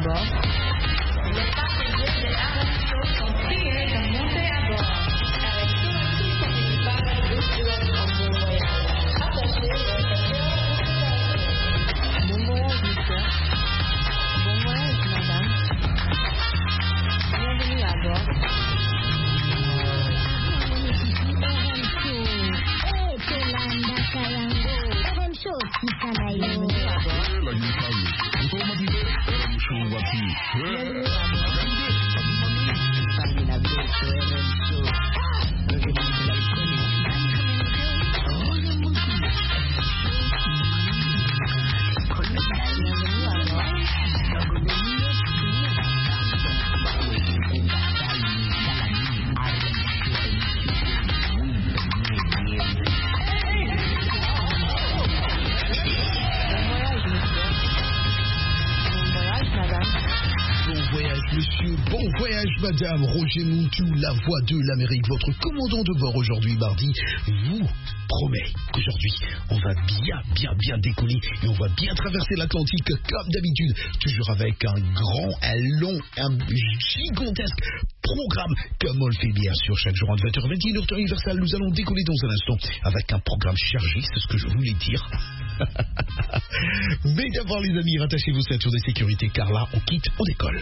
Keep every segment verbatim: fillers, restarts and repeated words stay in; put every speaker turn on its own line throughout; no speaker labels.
bord. Les passagers de Aventure sont priés de monter à bord. Avec tout son équipage, vous souhaite un bon voyage. Attachez votre cœur. Bon voyage, monsieur. Bon voyage, madame. Bienvenue à bord.
Madame Roger Moutou, la voix de l'Amérique, votre commandant de bord aujourd'hui, mardi, vous promet qu'aujourd'hui, on va bien, bien, bien décoller et on va bien traverser l'Atlantique comme d'habitude, toujours avec un grand, un long, un gigantesque programme comme on le fait bien sûr chaque jour en vingt heures vingt, heure temps universel. Nous allons décoller dans un instant avec un programme chargé, c'est ce que je voulais dire. Mais d'abord les amis, rattachez vos ceintures de sécurité car là, on quitte, on décolle.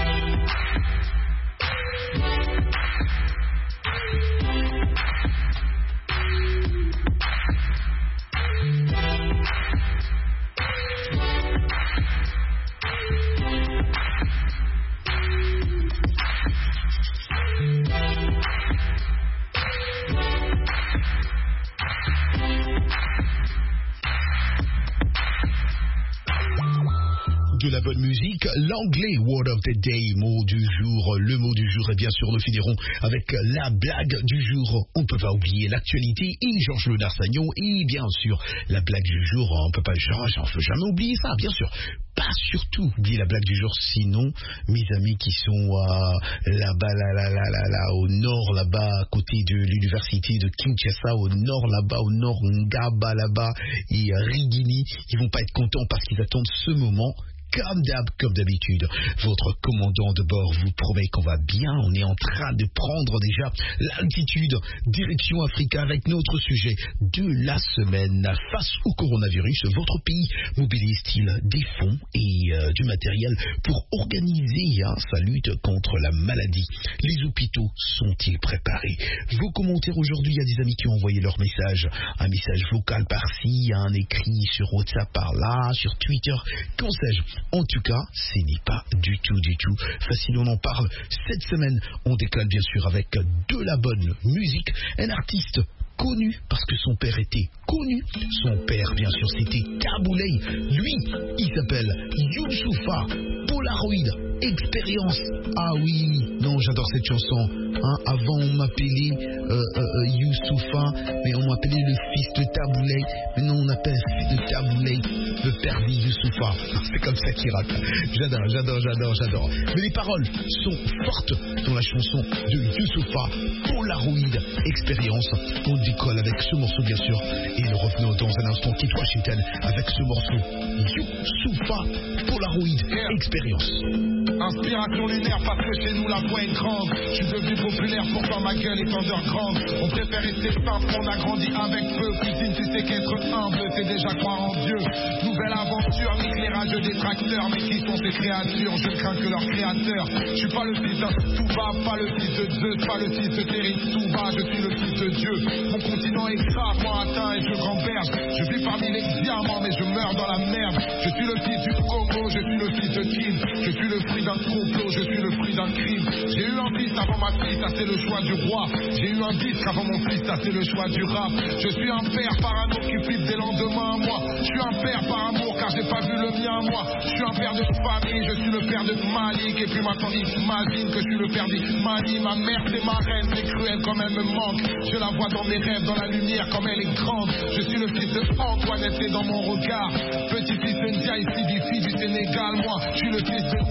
De la bonne musique, l'anglais word of the day, mot du jour, le mot du jour, et bien sûr nous finirons avec la blague du jour. On ne peut pas oublier l'actualité et Georges Le Narsagnon, et bien sûr la blague du jour, on ne peut pas, j'en faut jamais oublier ça, bien sûr. Pas surtout oublier la blague du jour, sinon mes amis qui sont euh, là-bas, là, là, là, là, là, au nord, là-bas, à côté de l'université de Kinshasa, au nord, là-bas, au nord, Ngaba, là-bas, et euh, Rigini, ils vont pas être contents parce qu'ils attendent ce moment. Comme d'hab, comme d'habitude, votre commandant de bord vous promet qu'on va bien. On est en train de prendre déjà l'altitude, direction Afrique avec notre sujet de la semaine. Face au coronavirus, votre pays mobilise-t-il des fonds et euh, du matériel pour organiser hein, sa lutte contre la maladie? Les hôpitaux sont-ils préparés? Vos commentaires aujourd'hui, il y a des amis qui ont envoyé leur message, un message vocal par-ci, un écrit sur WhatsApp par-là, sur Twitter, qu'en sais-je? En tout cas, ce n'est pas du tout, du tout facile. On en parle cette semaine. On décale bien sûr avec de la bonne musique. Un artiste connu parce que son père était connu. Son père, bien sûr, c'était Tabouley. Lui, il s'appelle Youssoufa Polaroid Expérience. Ah oui, non, j'adore cette chanson. Hein, avant, on m'appelait euh, euh, Youssoufa, mais on m'appelait le fils de Tabouley. Maintenant, on appelle le fils de Tabouley le père de Youssoufa. C'est comme ça qu'il rappe. J'adore, j'adore, j'adore, j'adore. Mais les paroles sont fortes dans la chanson de Youssoufa Polaroid Expérience. On décolle avec ce morceau, bien sûr. Et nous revenons dans un instant, quitte Washington, avec ce morceau Youssoufa Polaroid Expérience.
Inspiration lunaire parce que chez nous la voix est grande. Je suis devenu populaire pourtant ma gueule est underground. On préfère rester simple, on a grandi avec peu. Cuisine, tu sais qu'être humble c'est déjà croire en Dieu. Nouvelle aventure, l'éclairage des tracteurs. Mais qui sont ces créatures? Je crains que leur créateur. Je suis pas le fils d'un Touba, pas le fils de Zeus, pas le fils de Terry Touba. Je suis le fils de Dieu. Mon continent est gravement atteint et je gamberge. Je vis parmi les diamants mais je meurs dans la merde. Je suis le fils du Congo, je suis le fils de Kim. Je suis le fruit d'un complot, je suis le fruit d'un crime. J'ai eu un fils avant ma fille, ça c'est le choix du roi. J'ai eu un disque avant mon fils, ça c'est le choix du rap. Je suis un père parano qui flippe des lendemains à moi. Je suis un père par amour car j'ai pas vu le mien à moi. Je suis un père de famille, je suis le père de Malik. Et puis maintenant imagine que je suis le père d'Imani. Ma mère c'est ma reine, c'est cruel comme elle me manque. Je la vois dans mes rêves, dans la lumière comme elle est grande. Je suis le fils de Antoinette et dans mon regard. Petit-fils de Ndiaye, Sidifi du Sénégal, moi. Je suis le fils de tous nos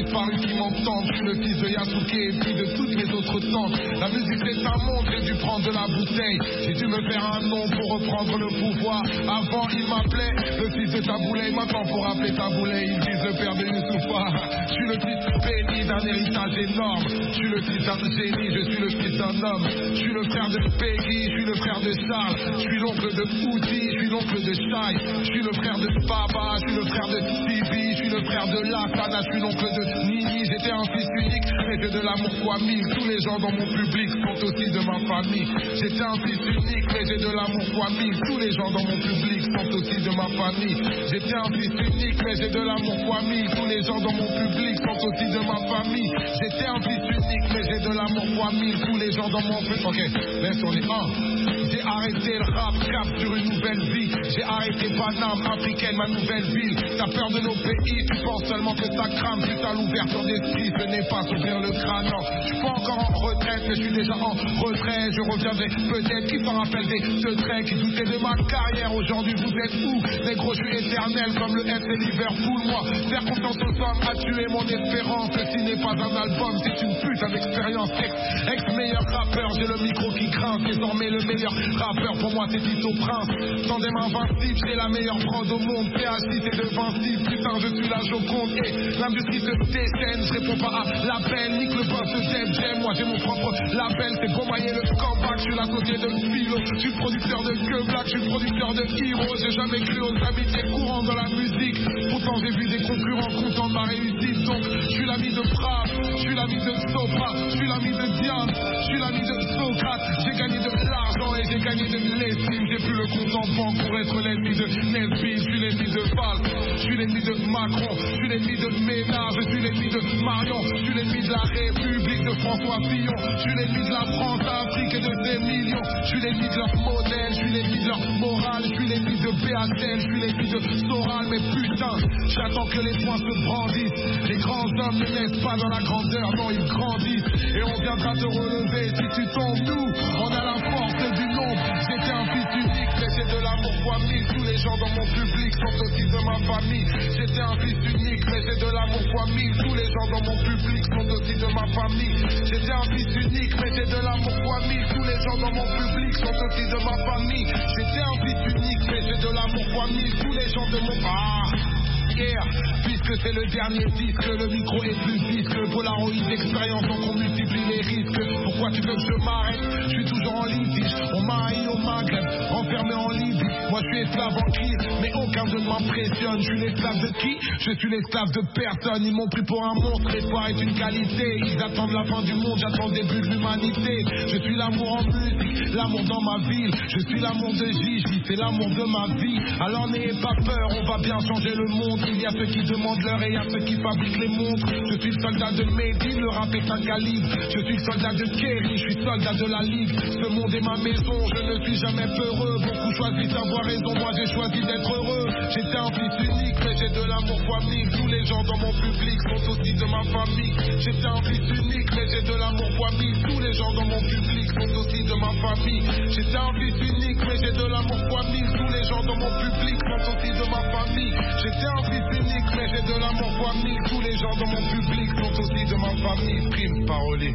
disparus qui m'entendent. Je suis le fils de Yasuke et puis de toutes mes autres tantes. La musique c'est un monde, j'ai dû prendre de la bouteille. J'ai dû me faire un nom pour reprendre le pouvoir. Avant il m'appelait le fils de Taboulé. Maintenant pour appeler Taboulé, ils disent le père de Youssoufa. Je suis le fils béni d'un héritage énorme. Je suis le fils d'un génie, je suis le fils d'un homme. Je suis le frère de Peggy, je suis le frère de Charles. Je suis l'oncle de Outi, je suis l'oncle de Shai. Je suis le frère de Baba, je suis le frère de Tibi. Je suis le frère de Lakana, je suis l'oncle de Nini. J'étais un fils unique, mais j'ai de l'amour fois mille. Tous les gens dans mon public sont aussi de ma famille. J'étais un fils unique, mais j'ai de l'amour fois mille. Tous les gens dans mon public sont aussi de ma famille. J'étais un fils unique, mais j'ai de l'amour fois mille. Tous les gens dans mon public sont aussi de ma famille. J'étais un fils unique, mais j'ai de l'amour fois mille. Tous les gens dans mon public. Ok, laisse on est un. J'ai arrêté le rap, cap sur une nouvelle vie. J'ai arrêté Paname, africaine, ma nouvelle ville. T'as peur de nos pays, tu penses seulement que ça crame. Juste à l'ouverture d'esprit, ce n'est pas s'ouvrir le crâne. Non, je suis pas encore en retraite, mais je suis déjà en retrait. Je reviendrai peut-être, qui s'en rappelle des secrets, qui doutaient de ma carrière. Aujourd'hui, vous êtes où? Les gros, je suis éternel comme le F C Liverpool. Moi, faire confiance aux hommes a tué mon espérance. Ceci n'est pas un album, c'est une putain d'expérience. Ex, ex-meilleur rappeur, j'ai le micro qui grince. Désormais, le meilleur rappeur pour moi, c'est Tito Prince. Tandem invincible, j'ai la meilleure prod au monde. P H six c'est de Vinci, putain, je suis la Joconde. Et l'industrie se déchaîne, je réponds pas à l'appel. Nique le boss de Def Jam, moi j'ai mon propre label. C'est Beaumoyer le comeback, je suis l'associé de Philo. Je suis producteur de Que Black, je suis producteur de Hero. J'ai jamais cru aux amitiés courantes dans la musique. Pourtant j'ai vu des concurrents contents de ma réussite. Donc je suis l'ami de Brave, je suis l'ami de Sopra, je suis l'ami de Diane, je suis l'ami de Socrate. J'ai gagné de l'argent et j'ai gagné de l'estime. J'ai plus le compte en banque pour être l'ennemi de Nesbitt. Je suis l'ennemi de Val, je suis l'ennemi de Macron, je suis l'ennemi de Ménard, je suis l'ennemi de Marion, je suis l'ennemi de la République de François Fillon, je suis l'ennemi de la France, d'Afrique et de ses millions, je suis l'ennemi de leur modèle, je suis l'ennemi de leur morale, je suis l'ennemi de B H L, je suis l'ennemi de Soral, mais putain, j'attends que les poings se brandissent. Les grands hommes ne naissent pas dans la grandeur, non ils grandissent, et on viendra te relever. Si tu tombes, nous, on a la force du nombre. J'étais un fils unique, mais j'ai de l'amour fois mille. Tous les gens dans mon public sont aussi de ma famille. J'étais un fils unique, mais j'ai de l'amour fois mille. Tous les gens dans mon public sont aussi de ma famille. J'étais un fils unique, mais j'ai de l'amour fois mille. Tous les gens dans mon public sont aussi de ma famille. J'étais un fils unique, mais j'ai de l'amour fois mille. Tous les gens de mon... Ah yeah. Puisque c'est le dernier disque, le micro est plus disque. Polaroid d'expérience, donc on multiplie les risques. Pourquoi tu veux que je m'arrête? Je suis toujours en litige. On m'a haï au Maghreb, enfermé en Libye. Moi je suis esclave en crise, mais aucun de m'impressionne. Je suis l'esclave de qui? Je suis l'esclave de personne. Ils m'ont pris pour un monstre, l'espoir est une qualité. Ils attendent la fin du monde, j'attends le début de l'humanité. Je suis l'amour en musique, l'amour dans ma ville. Je suis l'amour de Gigi, c'est l'amour de ma vie. Alors n'ayez pas peur, on va bien changer le monde. Il y a ceux qui demandent l'heure et il y a ceux qui fabriquent les montres. Je suis le soldat de Mehdi, le rap est un calibre. Je suis le soldat de Kerry, je suis soldat de la ligue. Ce monde est ma maison, je ne suis jamais peureux. Beaucoup choisissent d'avoir raison, moi j'ai choisi d'être heureux. J'étais un fils unique, mais j'ai de l'amour fois mille. Tous les gens dans mon public sont aussi de ma famille. J'étais un fils unique, mais j'ai de l'amour fois mille. Tous les gens dans mon public sont aussi de ma famille. J'étais un fils unique, mais j'ai de l'amour fois mille. Tous les gens dans mon public sont aussi de ma famille. J'étais un fils unique, mais j'ai de l'amour fois mille. Tous les gens dans mon public sont aussi de ma famille. Prime parolé.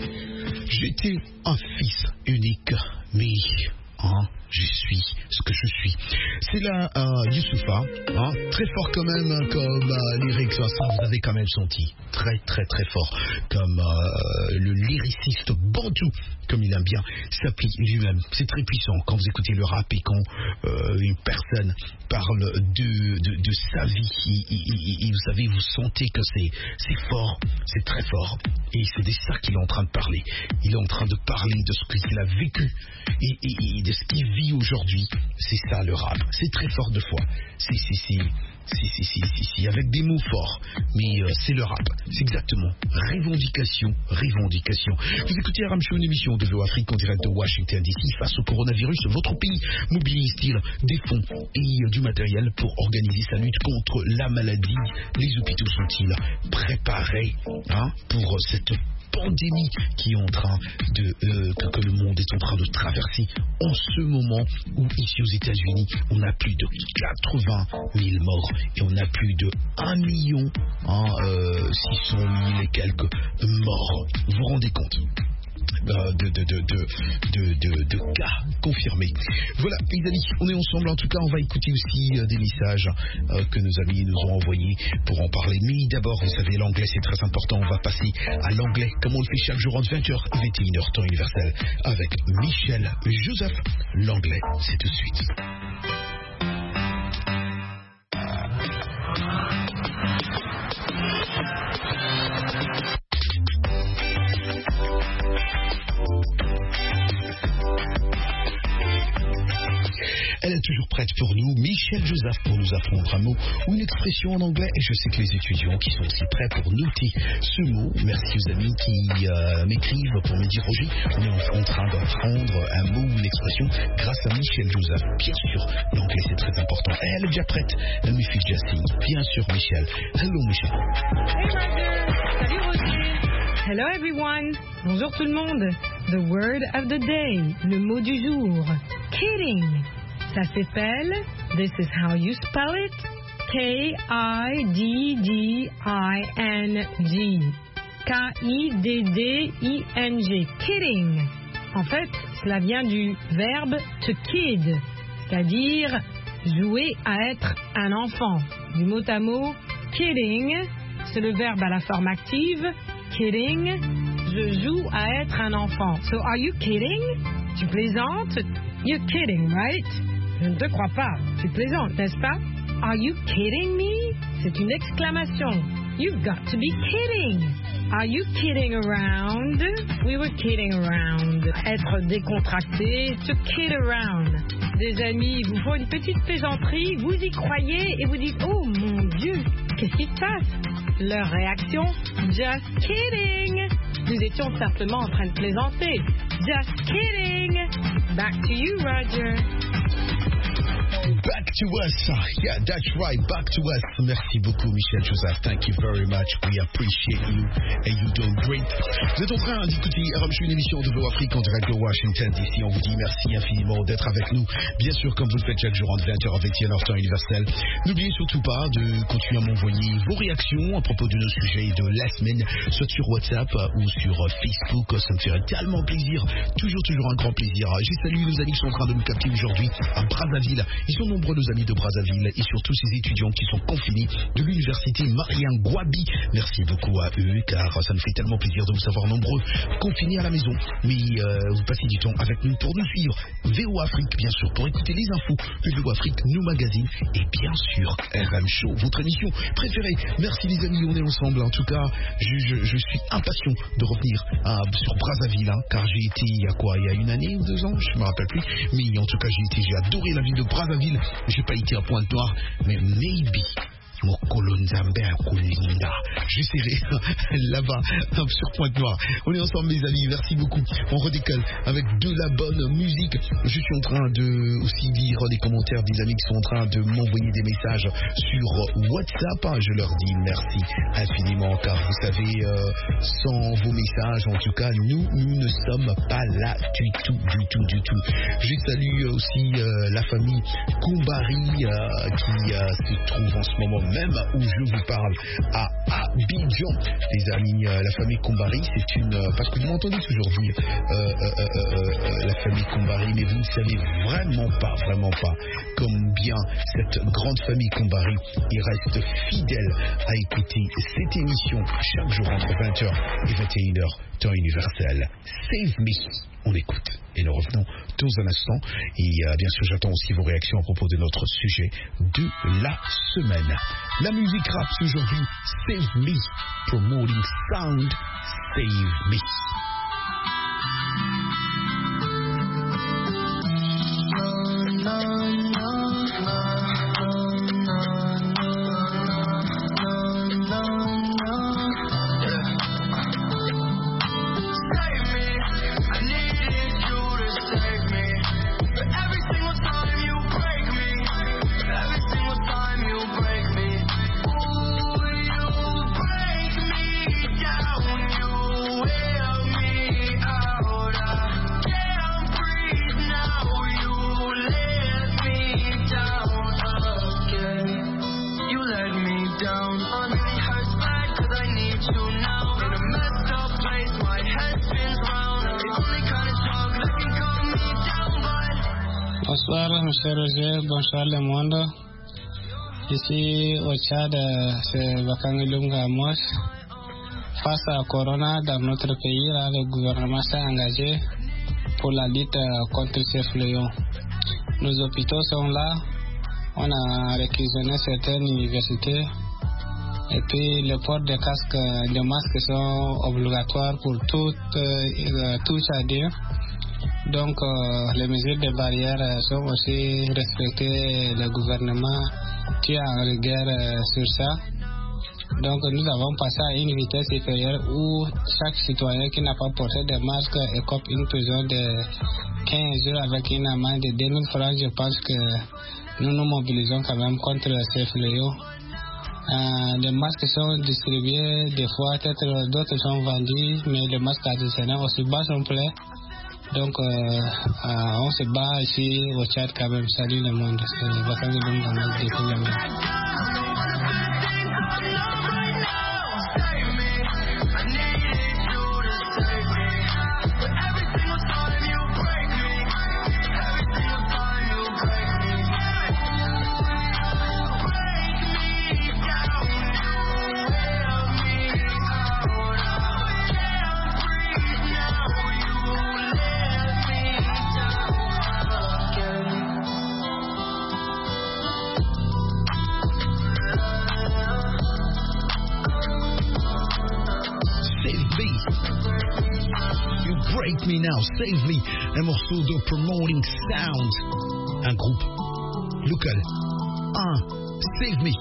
J'étais un fils unique, mais hein, je suis ce que je suis. C'est là euh, Youssoufa, hein, très fort quand même comme euh, lyrics, ça vous avez quand même senti, très très très fort comme euh, le lyriciste Bantou, comme il aime bien s'appeler lui-même. C'est très puissant quand vous écoutez le rap et quand euh, une personne parle de, de, de sa vie et, et, et vous savez, vous sentez que c'est, c'est fort, c'est très fort, et c'est de ça qu'il est en train de parler. Il est en train de parler de ce qu'il a vécu et, et, et de ce qu'il vit aujourd'hui. C'est ça le rap, c'est très fort de fois, c'est, c'est, c'est, c'est, c'est, c'est, c'est, c'est avec des mots forts, mais euh, c'est le rap, c'est exactement revendication, revendication. Vous écoutez Aram Show, une émission de VOAfrique en direct de Washington D C. Face au coronavirus, votre pays mobilise-t-il des fonds et euh, du matériel pour organiser sa lutte contre la maladie? Les hôpitaux sont-ils préparés hein, pour cette pandémie qui est en train de euh, que, que le monde est en train de traverser en ce moment où ici aux États-Unis on a plus de quatre-vingt mille morts et on a plus de un million hein, euh, six cent mille et quelques morts. Vous vous rendez compte? De, de, de, de, de, de, de cas confirmés. Voilà, les amis, on est ensemble. En tout cas, on va écouter aussi euh, des messages euh, que nos amis nous ont envoyés pour en parler. Mais d'abord, vous savez, l'anglais, c'est très important. On va passer à l'anglais, comme on le fait chaque jour entre vingt heures et vingt et une heures, temps universel, avec Michel Joseph. L'anglais, c'est tout de suite. Elle est toujours prête pour nous, Michel Joseph, pour nous apprendre un mot ou une expression en anglais. Et je sais que les étudiants qui sont aussi prêts pour noter ce mot. Merci aux amis qui euh, m'écrivent pour me dire Roger, on est en train d'apprendre un mot ou une expression grâce à Michel Joseph. Bien sûr, l'anglais c'est très important. Et elle est déjà prête, elle me fait déjà signe. Bien sûr, Michel. Hello, Michel.
Hey Roger. Salut Roger. Hello everyone. Bonjour tout le monde. The word of the day. Le mot du jour. Kidding. Ça s'appelle, this is how you spell it, K I D D I N G. K I D D I N G. Kidding. En fait, cela vient du verbe to kid, c'est-à-dire jouer à être un enfant. Du mot à mot, kidding, c'est le verbe à la forme active. Kidding, je joue à être un enfant. So, are you kidding? Tu plaisantes? You're kidding, right? Je ne te crois pas. Tu plaisantes, n'est-ce pas? Are you kidding me? C'est une exclamation. You've got to be kidding. Are you kidding around? We were kidding around. Être décontracté, to kid around. Des amis vous font une petite plaisanterie, vous y croyez et vous dites « Oh mon Dieu, qu'est-ce qui se passe ?» Leur réaction « Just kidding !» Nous étions simplement en train de plaisanter. Just kidding! Back to you, Roger.
Back to us. Yeah, that's right. Back to us. Merci beaucoup, Michel Joseph. Thank you very much. We appreciate you. And you doing great. Vous êtes en train d'écouter R M C, une émission de Voix Afrique en direct de Washington D C. On vous dit merci infiniment d'être avec nous. Bien sûr, comme vous le faites chaque jour entre vingt heures et vingt et une heures, temps universel. N'oubliez surtout pas de continuer à m'envoyer vos réactions à propos de nos sujets de la semaine, soit sur WhatsApp ou sur Facebook. Ça me ferait tellement plaisir. Toujours, toujours un grand plaisir. J'ai salué nos amis qui sont en train de nous capter aujourd'hui à Brazzaville. Ils sont nombreux, nos amis de Brazzaville, et surtout ces étudiants qui sont confinés de l'université Marien Gouabi. Merci beaucoup à eux, car ça nous fait tellement plaisir de vous savoir nombreux confinés à la maison. Mais euh, vous passez du temps avec nous pour nous suivre. V O Afrique, bien sûr, pour écouter les infos de V O Afrique, nos magazines, et bien sûr, R M Show, votre émission préférée. Merci les amis, on est ensemble. En tout cas, je, je, je suis impatient de revenir à, sur Brazzaville, hein, car j'ai été il y a quoi, il y a une année ou deux ans, je ne me rappelle plus. Mais en tout cas, j'ai été, j'ai adoré la ville de Brazzaville. J'ai pas été à Pointe-Noire, mais maybe j'essaierai là-bas sur Pointe-Noire. On est ensemble mes amis, merci beaucoup. On redécolle avec de la bonne musique. Je suis en train de aussi lire des commentaires des amis qui sont en train de m'envoyer des messages sur WhatsApp. Je leur dis merci infiniment, car vous savez, euh, sans vos messages, en tout cas, nous, nous ne sommes pas là du tout, du tout, du tout. Je salue aussi euh, la famille Koumbari euh, qui euh, se trouve en ce moment même où je vous parle à Abidjan. Les amis, euh, la famille Koumbari, c'est une... Euh, parce que vous m'entendez toujours dire euh, euh, euh, euh, la famille Koumbari, mais vous ne savez vraiment pas, vraiment pas combien cette grande famille Koumbari il reste fidèle à écouter cette émission chaque jour entre vingt heures et vingt et une heures, temps universel. Save Me. On écoute et nous revenons dans un instant. Et euh, bien sûr, j'attends aussi vos réactions à propos de notre sujet de la semaine. La musique rap aujourd'hui, Save Me, promoting sound, Save Me.
Way Bonsoir, monsieur Roger. Bonsoir, le monde. Ici, au Tchad, c'est Bakang Lunga Mos. Face à Corona, dans notre pays, là, le gouvernement s'est engagé pour la lutte contre ces fléaux. Nos hôpitaux sont là. On a réquisitionné certaines universités. Et puis, le port des casques, des masques sont obligatoires pour tout, euh, tout Tchadien. Donc, euh, les mesures de barrière sont aussi respectées. Le gouvernement tient en rigueur euh, sur ça. Donc, nous avons passé à une vitesse supérieure où chaque citoyen qui n'a pas porté de masque écope une prison de quinze jours avec une amende de deux mille francs. Je pense que nous nous mobilisons quand même contre ces fléaux. Euh, les masques sont distribués des fois, peut-être d'autres sont vendus, mais les masques traditionnels aussi bas sont pleins. Donc, euh, euh, on se bat ici au Tchad quand même. Salut le monde. C'est Bakang Lunga Mos de Kouliamé.
Break Me Now, Save Me, un morceau de Promoting Sound, un groupe local. Un, Save Me.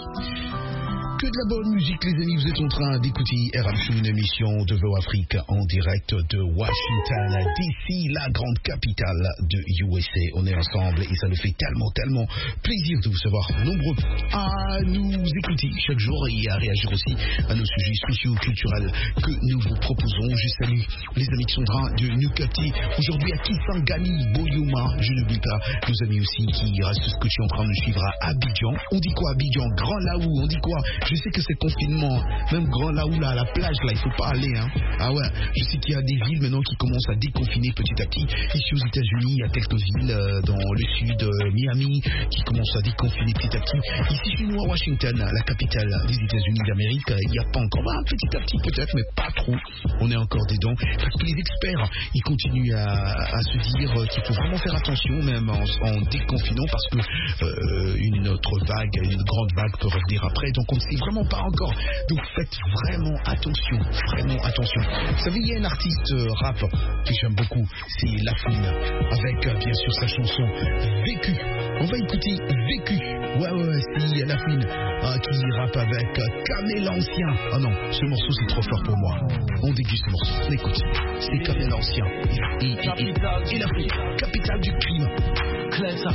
Que de la bonne musique, les amis. Vous êtes en train d'écouter R H U, une émission de V O Afrique en direct de Washington, D C, la grande capitale de U S A. On est ensemble et ça nous fait tellement, tellement plaisir de vous savoir nombreux à nous écouter chaque jour et à réagir aussi à nos sujets spéciaux culturels que nous vous proposons. Je salue les amis qui sont en train de nous capter aujourd'hui à Kisangani, Boyouma. Je n'oublie pas nos amis aussi qui restent scotchés en train de nous suivre à Abidjan. On dit quoi Abidjan? Grand Laou, on dit quoi? Je sais que c'est confinement, même Grand Laou là, à la plage là, il faut pas aller hein. Ah ouais, je sais qu'il y a des villes maintenant qui commencent à déconfiner petit à petit. Ici aux États-Unis, il y a quelques villes euh, dans le sud, euh, Miami, qui commencent à déconfiner petit à petit. Ici chez nous à Washington, la capitale des États-Unis d'Amérique, il n'y a pas encore, bah, petit à petit peut-être, mais pas trop. On est encore dedans. Parce que les experts, ils continuent à, à se dire qu'il faut vraiment faire attention, même en, en déconfinant, parce que euh, une autre vague, une grande vague peut revenir après. Donc on ne sait vraiment pas encore. Donc faites vraiment attention, vraiment attention. Vous savez, il y a un artiste euh, rap que j'aime beaucoup, c'est La Fouine, avec euh, bien sûr sa chanson Vécu. On va écouter Vécu. Ouais, ouais, ouais, c'est La Fouine euh, qui rappe avec euh, Kamel Ancien. Oh non, ce morceau c'est trop fort pour moi. On déguste ce morceau. On écoute. C'est Kamel Ancien. Et, et, et, et, et La Fouine, capitale du crime.
Cléza,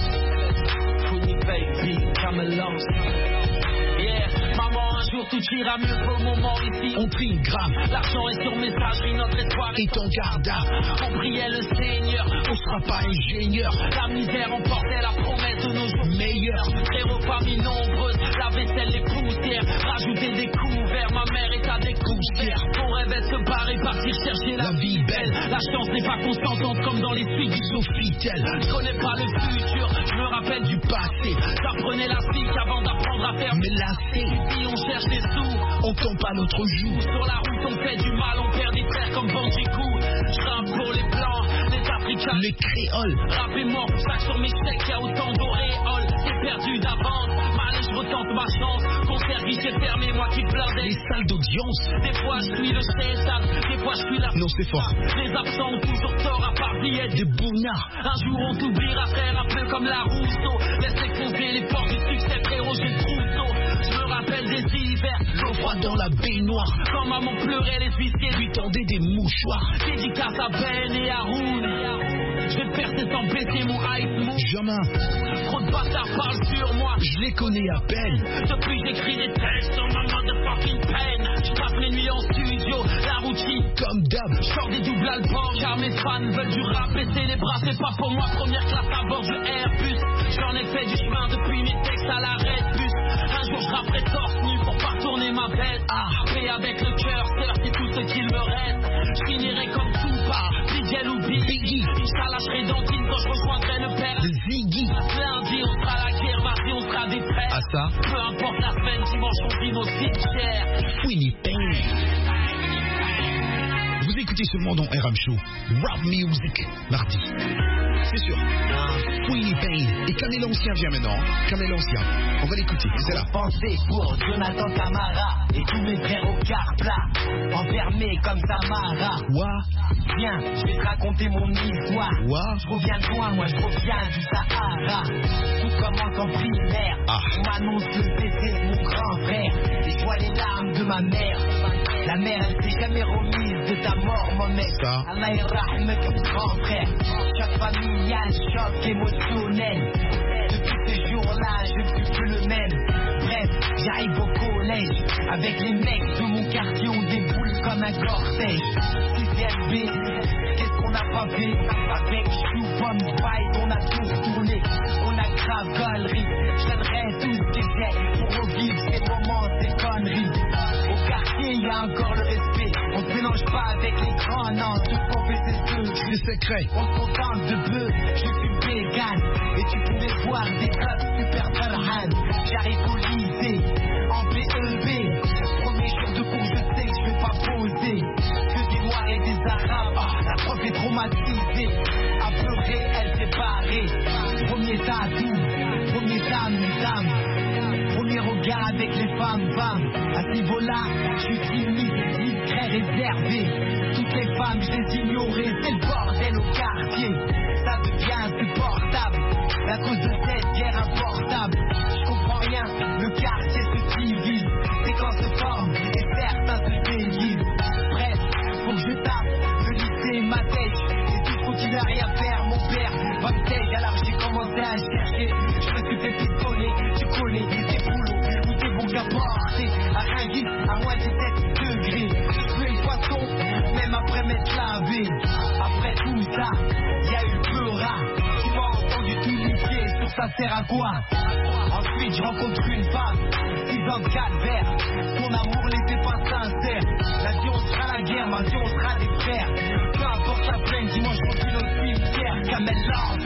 Fouine baby, Kamel Ancien. Yeah, maman, un jour tout ira mieux pour le moment ici.
On prie une gramme.
L'argent est sur messagerie, notre espoir
est en garde.
On priait le Seigneur,
on sera pas ingénieur.
La misère emportait la promesse de nos jours
meilleurs.
Frères familles nombreuses, la vaisselle, les poussières, rajouter des couverts, ma mère est à des couverts. Mon rêve est de se barrer, partir chercher la, la vie belle. La chance n'est pas constante comme dans les suites du Sofitel. Je connais pas le futur, je me rappelle du passé. J'apprenais la physique avant d'apprendre à faire.
Mais là c'est,
si on cherche des sous,
on tombe pas l'autre jour.
Sur la route on fait du mal, on perd des frères comme Bandicoot. Je rappe pour les blancs, les africains,
les créoles.
Rap est mort pour ça que sur mes chèques y'a autant d'auréoles. C'est perdu d'avance, mal je retente ma chance. Concert guichet fermé, moi qui blindais
les salles d'audience.
Des fois je suis le chétan, des fois je suis la.
Non c'est fort.
Les absents ont toujours tort à part billets.
Des bounards.
Un jour on t'oubliera frère, un peu comme la Rousseau. Laisse exposer les portes du succès frérot, j'ai le trousseau. Je me rappelle des hivers,
l'eau froide dans la baignoire.
Quand maman pleurait, les huissiers
lui tendaient des mouchoirs.
Dédicace à Ben et à Roun. Je vais percer sans baisser mon hype mou.
Jamais.
Trop de bâtards parlent sur moi.
Je les connais à peine.
Depuis j'écris des textes sur ma motherfucking pen. Je passe mes nuits en studio, la routine
comme d'hab.
Je sors des doubles albums car mes fans veulent du rap. Baisser les bras c'est pas pour moi. Première classe à bord du Airbus. J'en ai fait du chemin depuis mes textes à l'arrêt de bus. Un jour je rapperai torse nu pour pas tourner ma veste. Ah, rapper avec le cœur, c'est tout ce qu'il me reste. Je finirai comme Tupac, Bigel ou Biggie. Inch'Allah je serai dans le quand je rejoindrai le père.
Ziggy.
Lundi, on sera la guerre, mardi, on sera des frères.
Ah ça.
Peu importe la semaine, dimanche, on vit nos cimetières.
Winnie Payne. Vous écoutez seulement dans R M Show, Rap Music, mardi. C'est sûr. Winnie Payne. Et Kamel Ancien vient maintenant. Kamel Ancien. On va l'écouter. C'est là.
Pensez pour Jonathan Camara et tous mes frères au car plat, enfermés comme Samara.
Ouah.
Viens, je vais te raconter mon histoire.
Ouah.
Je reviens de loin, moi je reviens du Sahara. Tout commence en primaire.
Ah.
On m'annonce le décès de mon grand frère. Et je vois les larmes de ma mère. La mère, elle s'est jamais remise de ta mort, mon mec.
Ça.
Allah yarahme comme grand frère. Chaque familial, choc émotionnel. Depuis ce jour-là, je ne suis plus le même. Bref, j'arrive au collège. Avec les mecs de mon quartier, on déboule comme un cortège. sixième B, qu'est-ce qu'on a pas fait? Avec Chou, Pomme, Fight, on a tout retourné. On a grave galerie. Je donnerais tout ce que j'ai pour revivre ces moments, ces conneries. Au quartier, il y a encore le respect. On se mélange pas avec les grands, non, tout ce qu'on fait c'est ceux.
C'est secret.
On se contente de bœuf, je suis vegan. Et tu pouvais voir des codes super farhan. J'arrive au lycée, en B E B. Premier jour de cours, je sais que je vais pas poser. Que des noirs et des arabes, ah, la prof est traumatisée. Apeurée, elle s'est barrée. Premier tatou, premier dame, dame. Premier regard avec les femmes, femmes. À ce niveau-là, je suis timide, discret, réservé. Toutes les femmes, je les ignorais, c'est le bordel au quartier. Ça devient insupportable, à cause de cette guerre importable. Je comprends rien, le quartier se divise. C'est quand se forme et certains se déguisent. Bref, faut que je tape, le lycée ma tête. Et si je continue à rien faire, mon père va me tège. Alors j'ai commencé à chercher, je me suis fait pistoler. Tu connais des boulots où t'es bon qu'à porter. À Rungis, à moins dix-sept degrés. Tuer le poisson, même après m'être lavé. Après tout ça, y a eu le pleura. Tu m'as entendu tout niquer, sur ça sert à quoi? Ensuite je rencontre une femme, six ans de calvaire. Son amour n'était pas sincère. La vie on sera la guerre, ma vie on sera des frères. Peu importe la plaine, dimanche je continue au cimetière. Kamel Lord.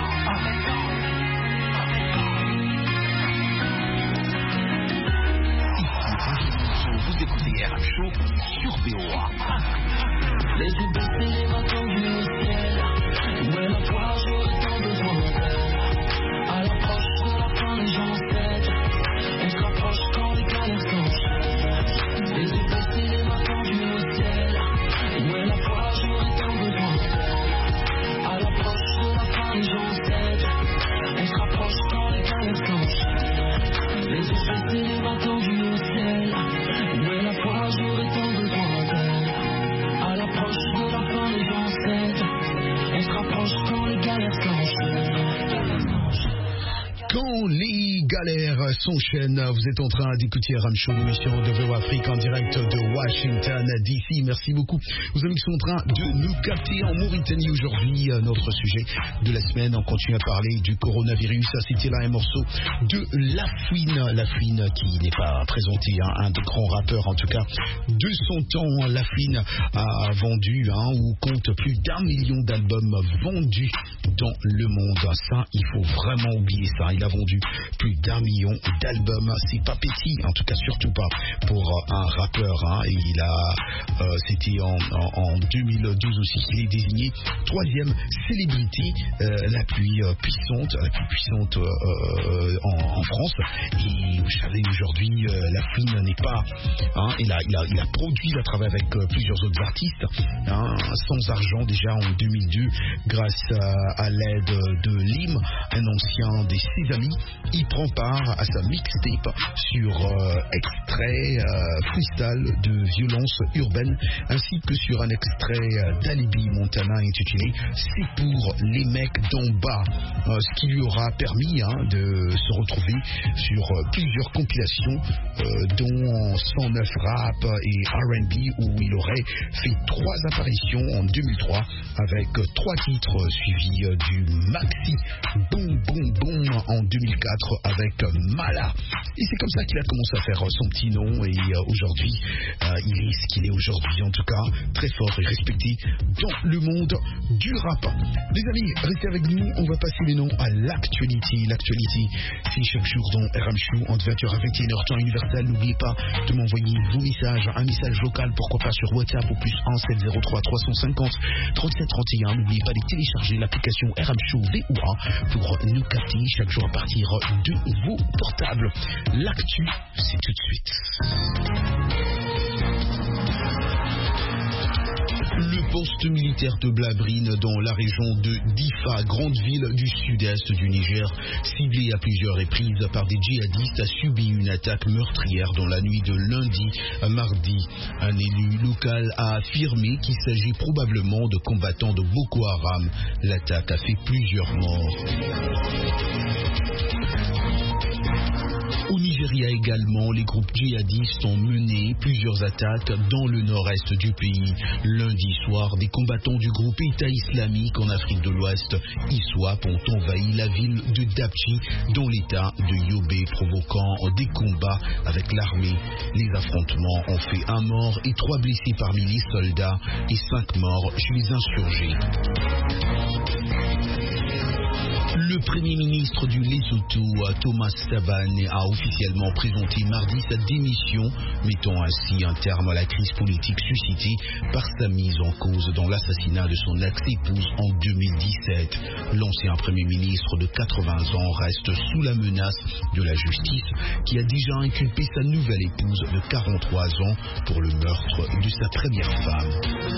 Vous écoutez R M Show sur B O A.
Les yeux baissés, les mains tendues au ciel. Où est la foi, j'aurais tant besoin d'elle. À l'approche de la fin, les gens cèdent. On se rapproche quand les galères s'enchaînent. Les yeux baissés, les mains tendues au ciel. Où est la foi, j'aurais tant besoin d'elle. À l'approche de la fin, les gens cèdent. On se rapproche quand les galères s'enchaînent. Les yeux baissés, les mains tendues au ciel. Où est la foi, j'aurais tant besoin d'elle. À l'approche de la fin, les gens cèdent. On se rapproche quand les galères s'enchaînent.
Quand les galères s'enchaînent, vous êtes en train d'écouter R M Show, l'émission de V O Afrique en direct de Washington D C. Merci beaucoup. Vous amis qui sont en train de nous capter en Mauritanie aujourd'hui. Notre sujet de la semaine, on continue à parler du coronavirus. C'était là un morceau de La Fouine. La Fouine qui n'est pas présenté, hein, un des grands rappeurs en tout cas de son temps. La Fouine a vendu hein, ou compte plus d'un million d'albums vendus dans le monde. Ça, il faut vraiment oublier ça. Il a vendu plus d'un million d'albums. C'est pas petit, en tout cas surtout pas pour un rappeur. Hein. Et il a, euh, c'était en, en, en deux mille douze aussi qu'il est désigné troisième célébrité euh, la plus euh, puissante, la plus puissante euh, euh, en, en France. Et vous savez aujourd'hui, euh, La Fouine n'est pas. Hein, il a, il a, il a produit, il a travaillé avec euh, plusieurs autres artistes, hein, sans argent déjà en deux mille deux, grâce à, à l'aide de Lim, un ancien des ses amis. Il prend part à sa mixtape sur euh, extrait euh, freestyle de violence urbaine, ainsi que sur un extrait euh, d'Alibi Montana intitulé C'est pour les mecs d'en bas, euh, ce qui lui aura permis hein, de se retrouver sur euh, plusieurs compilations, euh, dont cent neuf rap et R and B, où il aurait fait trois apparitions en deux mille trois avec euh, trois titres suivis euh, du maxi Boom Boom Boom en deux mille quatre avec Mala. Et c'est comme ça qu'il a commencé à faire son petit nom. Et euh, aujourd'hui, euh, il est ce qu'il est aujourd'hui. En tout cas, très fort et respecté dans le monde du rap. Les amis, restez avec nous. On va passer les noms à l'actualité. L'actualité, c'est chaque jour dans R M Show entre vingt heures et vingt et une heures temps universel. N'oubliez pas de m'envoyer vos messages, un message vocal, pourquoi pas sur WhatsApp au plus un sept zéro trois trois cent cinquante trente-sept trente et un. N'oubliez pas de télécharger l'application R M Show V O A pour nous capter chaque jour à partir de vos portables. L'actu, c'est tout de suite. Le poste militaire de Blabrine dans la région de Difa, grande ville du sud-est du Niger, ciblée à plusieurs reprises par des djihadistes, a subi une attaque meurtrière dans la nuit de lundi à mardi. Un élu local a affirmé qu'il s'agit probablement de combattants de Boko Haram. L'attaque a fait plusieurs morts. Au Nigeria également, les groupes djihadistes ont mené plusieurs attaques dans le nord-est du pays. Lundi soir, des combattants du groupe État islamique en Afrique de l'Ouest, ISWAP, ont envahi la ville de Dapchi dans l'état de Yobe, provoquant des combats avec l'armée. Les affrontements ont fait un mort et trois blessés parmi les soldats et cinq morts chez les insurgés. Le Premier ministre du Lesotho, Thomas Thabane, a officiellement présenté mardi sa démission, mettant ainsi un terme à la crise politique suscitée par sa mise en cause dans l'assassinat de son ex-épouse en deux mille dix-sept. L'ancien Premier ministre de quatre-vingts ans reste sous la menace de la justice, qui a déjà inculpé sa nouvelle épouse de quarante-trois ans pour le meurtre de sa première femme.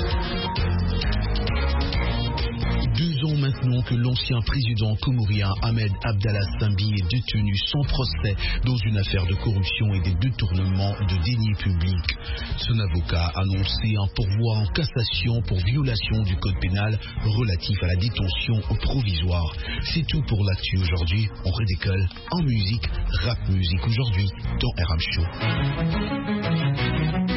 Deux ans maintenant que l'ancien président comorien Ahmed Abdallah Sambi est détenu sans procès dans une affaire de corruption et des détournements de deniers publics. Son avocat a annoncé un pourvoi en cassation pour violation du code pénal relatif à la détention provisoire. C'est tout pour l'actu aujourd'hui. On redécolle en musique, rap musique aujourd'hui dans R M Show.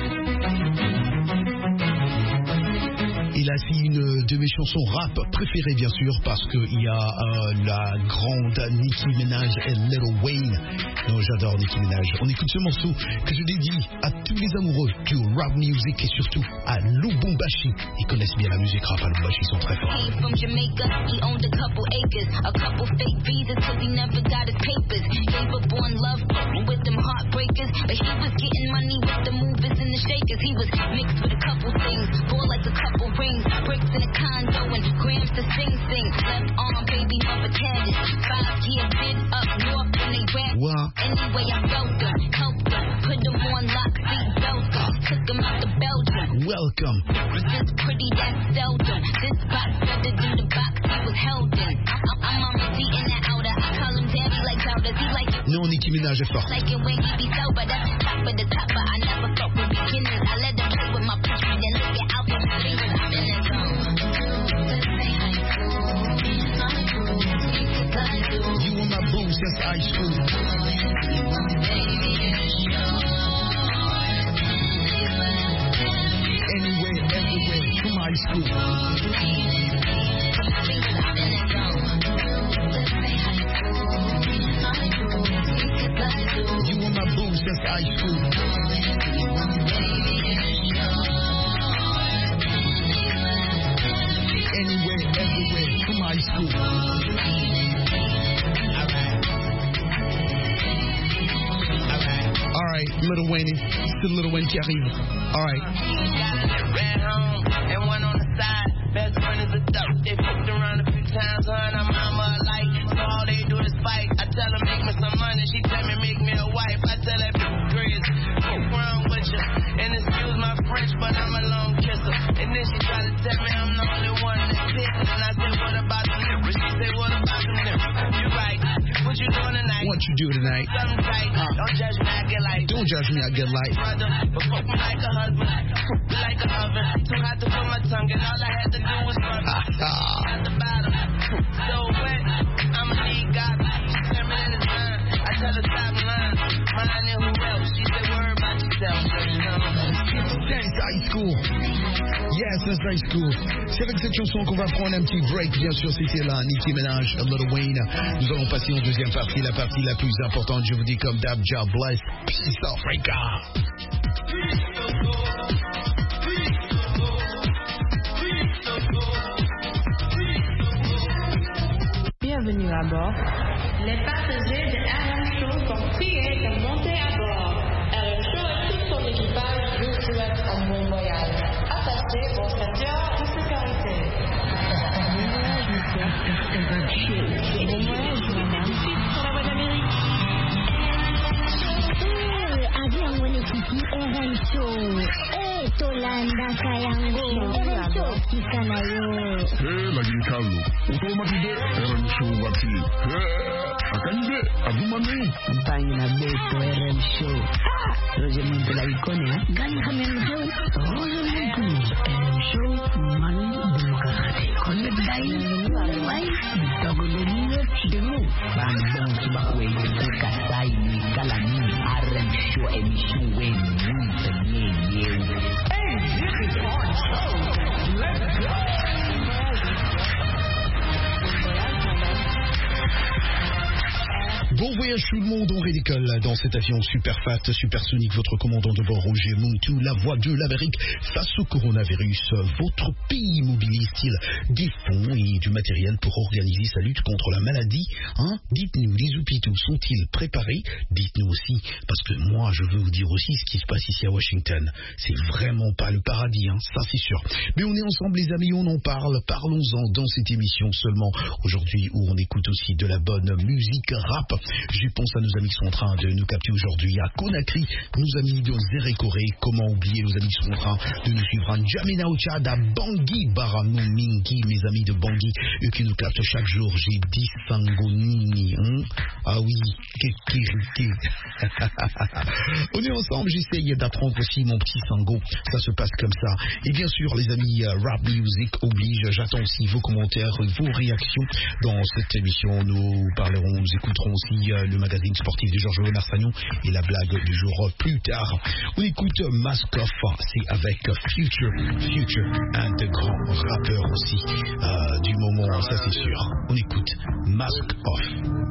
Et là, c'est une de mes chansons rap préférées, bien sûr, parce qu'il y a euh, la grande Nicki Minaj et Lil Wayne. Non, j'adore Nicki Minaj. On écoute ce morceau que je dédie à tous les amoureux du rap music et surtout à Lubumbashi. Ils connaissent bien la musique rap à Lubumbashi, ils sont très forts.
Came from Jamaica, he owned a couple acres, a couple fake visas cause he never got his papers. Gave up on love with them heartbreakers, but he was getting money with the movers and the shakers. He was mixed with a couple things, bore like a couple rings, bricks in a condo and grams to sing sing. Left arm, baby, mother cabbage. Five year bid up north and they ran.
Wow.
Anyway, I felt them, helped them, put them on lock, seat belts them, took them out to Belgium.
Welcome.
This pretty, that's seldom. This box better than the box he was held in. I'm, I'm on the seat in the outer. I call him daddy like powders. He like it.
Non, Nicki Minaj est forte.
Like it when he be sober. That's top of the top, but I never fuck with beginners. I let them play with my pussy, then look at out his fingers. I'm in the zone.
You were my boo since high school. Anywhere, everywhere, from high school. You were my boo since high school. Anywhere, everywhere, from high school. All right, Lil Wayne, c'est Lil Wayne qui arrive. All right.
Ran home and one on the side. Best friend is a duck. They fucked around a few times, her and her mama alike. So all they do is fight. I tell her make me some money. She tell me make me a wife. I tell her be crazy. What's wrong with you? And excuse my French, but I'm a long kisser. And then she try to tell me I'm the only one that's pissing. And I said, what about the nippers? She said, what about the nippers? You right. What you doing tonight?
What you do tonight?
Something tight. Uh, Don't judge me, I get like.
Don't judge me, I get like.
Brother, but fuck me like a husband. Like a oven. Too hot to put my tongue in. All I had to do was rub it. At the bottom. So wet. I'm a lead God. She tell me that it's mine. I tell her stop lying. Mine and who else? She said worry about yourself.
Thanks, high school. Yes, Business High School. C'est avec cette chanson qu'on va prendre un petit break. Bien sûr, c'était là Nicki Minaj, Lil Wayne. Nous allons passer en deuxième partie, la partie la plus importante. Je vous dis comme d'hab, God bless. Peace, Africa.
Bienvenue à bord.
Les passagers de R M Show sont priés de monter à bord. R M Show et tout son équipage vous souhaitent un bon voyage. Attachez vos ceintures de sécurité.
Bon voyage, monsieur. R M Show. Bon voyage, madame. Sur la voie d'Amérique.
Avion Wenekiti R M Show. Eh, Tolanda Kayango. R M Show Kikanayo.
Eh, lagi kalu. Otomatis R M Show bati. Eh, akan de Abumane.
Mpanya na beto R M Show. Roger Muntu la ikone ha. Gani kami R M Show. Roger Muntu. R M Show mani bukate. Kone dai. Wai. Bitogo de niyo chidemu. Bambong kibakwe. Kukasai ni kalani. R M Show emission wen. Muntu nye nye. Hey, this is our show. Let's go.
Bon voyage tout le monde, on rédécolle dans cet avion super fat, supersonique, votre commandant de bord Roger Muntu, la voix de l'Amérique face au coronavirus. Votre pays mobilise-t-il des fonds et du matériel pour organiser sa lutte contre la maladie, hein? Dites-nous, les hôpitaux sont-ils préparés? Dites-nous aussi, parce que moi je veux vous dire aussi ce qui se passe ici à Washington. C'est vraiment pas le paradis, hein? Ça c'est sûr. Mais on est ensemble les amis, on en parle, parlons-en dans cette émission seulement aujourd'hui où on écoute aussi de la bonne musique rap. Je pense à nos amis qui sont en train de nous capter aujourd'hui à Conakry, nos amis de Zérékoré, comment oublier nos amis qui sont en train de nous suivre à N'Djamena au Tchad, à Bangui, Baramou, Minki, mes amis de Bangui, eux qui nous captent chaque jour. J'ai dit Sangonini, hein? Ah oui, Kékérité. On est ensemble, j'essaye d'apprendre aussi mon petit Sango, ça se passe comme ça. Et bien sûr, les amis, uh, Rap Music oblige, j'attends aussi vos commentaires, vos réactions dans cette émission. Nous parlerons, nous écouterons aussi le magazine sportif de Georges Narsagnon et la blague du jour plus tard. On écoute Mask Off, c'est avec Future, Future, un des grands rappeurs aussi euh, du moment, ça c'est sûr. On écoute Mask Off.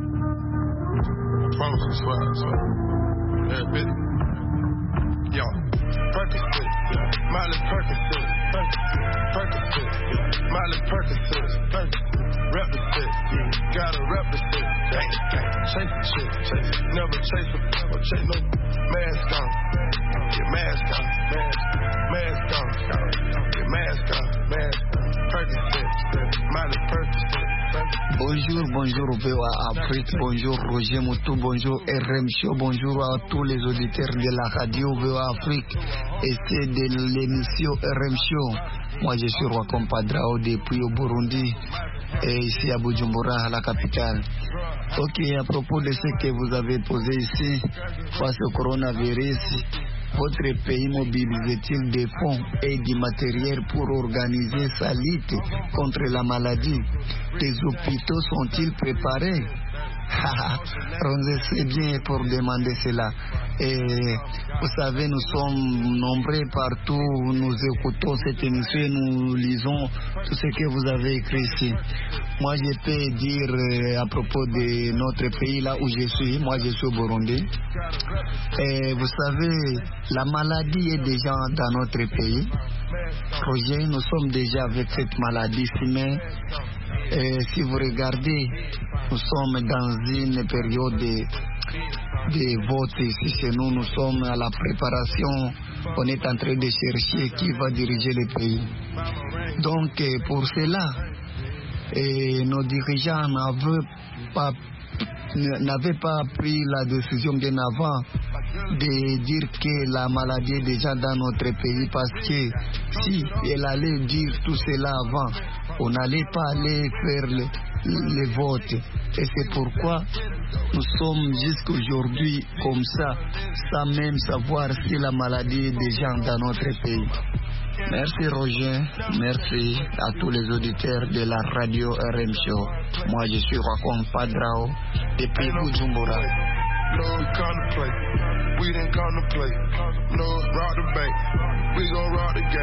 Yo, Percocet, Miley Percocet, Percocet, Miley Percocet, represent, gotta represent, chase the shit, chase, never chase a, never chase no mask on, get mask on, mask on, get mask on, mask on, Percocet, Miley Percocet.
Bonjour, bonjour au V O A Afrique, bonjour Roger Muntu, bonjour R M Show, bonjour à tous les auditeurs de la radio V O A Afrique et c'est de l'émission R M Show. Moi je suis Roi Compadrao depuis au Burundi et ici à Bujumbura, la capitale. Ok, à propos de ce que vous avez posé ici, face au coronavirus, votre pays mobilise-t-il des fonds et du matériel pour organiser sa lutte contre la maladie? Les hôpitaux sont-ils préparés? C'est bien pour demander cela. Et vous savez, nous sommes nombreux partout, nous écoutons cette émission, nous lisons tout ce que vous avez écrit ici. Moi, je peux dire euh, à propos de notre pays, là où je suis, moi je suis au Burundi. Et vous savez, la maladie est déjà dans notre pays. Roger, nous sommes déjà avec cette maladie, mais et si vous regardez, nous sommes dans une période de, de vote ici chez nous. Nous sommes à la préparation. On est en train de chercher qui va diriger le pays. Donc, pour cela, et nos dirigeants n'avaient pas, n'avaient pas pris la décision bien avant de dire que la maladie est déjà dans notre pays, parce que si elle allait dire tout cela avant, on n'allait pas aller faire le, le vote. Et c'est pourquoi nous sommes jusqu'aujourd'hui comme ça, sans même savoir si la maladie est déjà dans notre pays. Merci Roger, merci à tous les auditeurs de la radio R M Show. Moi je suis Roi Compadrao depuis Bujumbura.
No, we come to play. We didn't come to play. No, rock the bank. We gon' rock the game.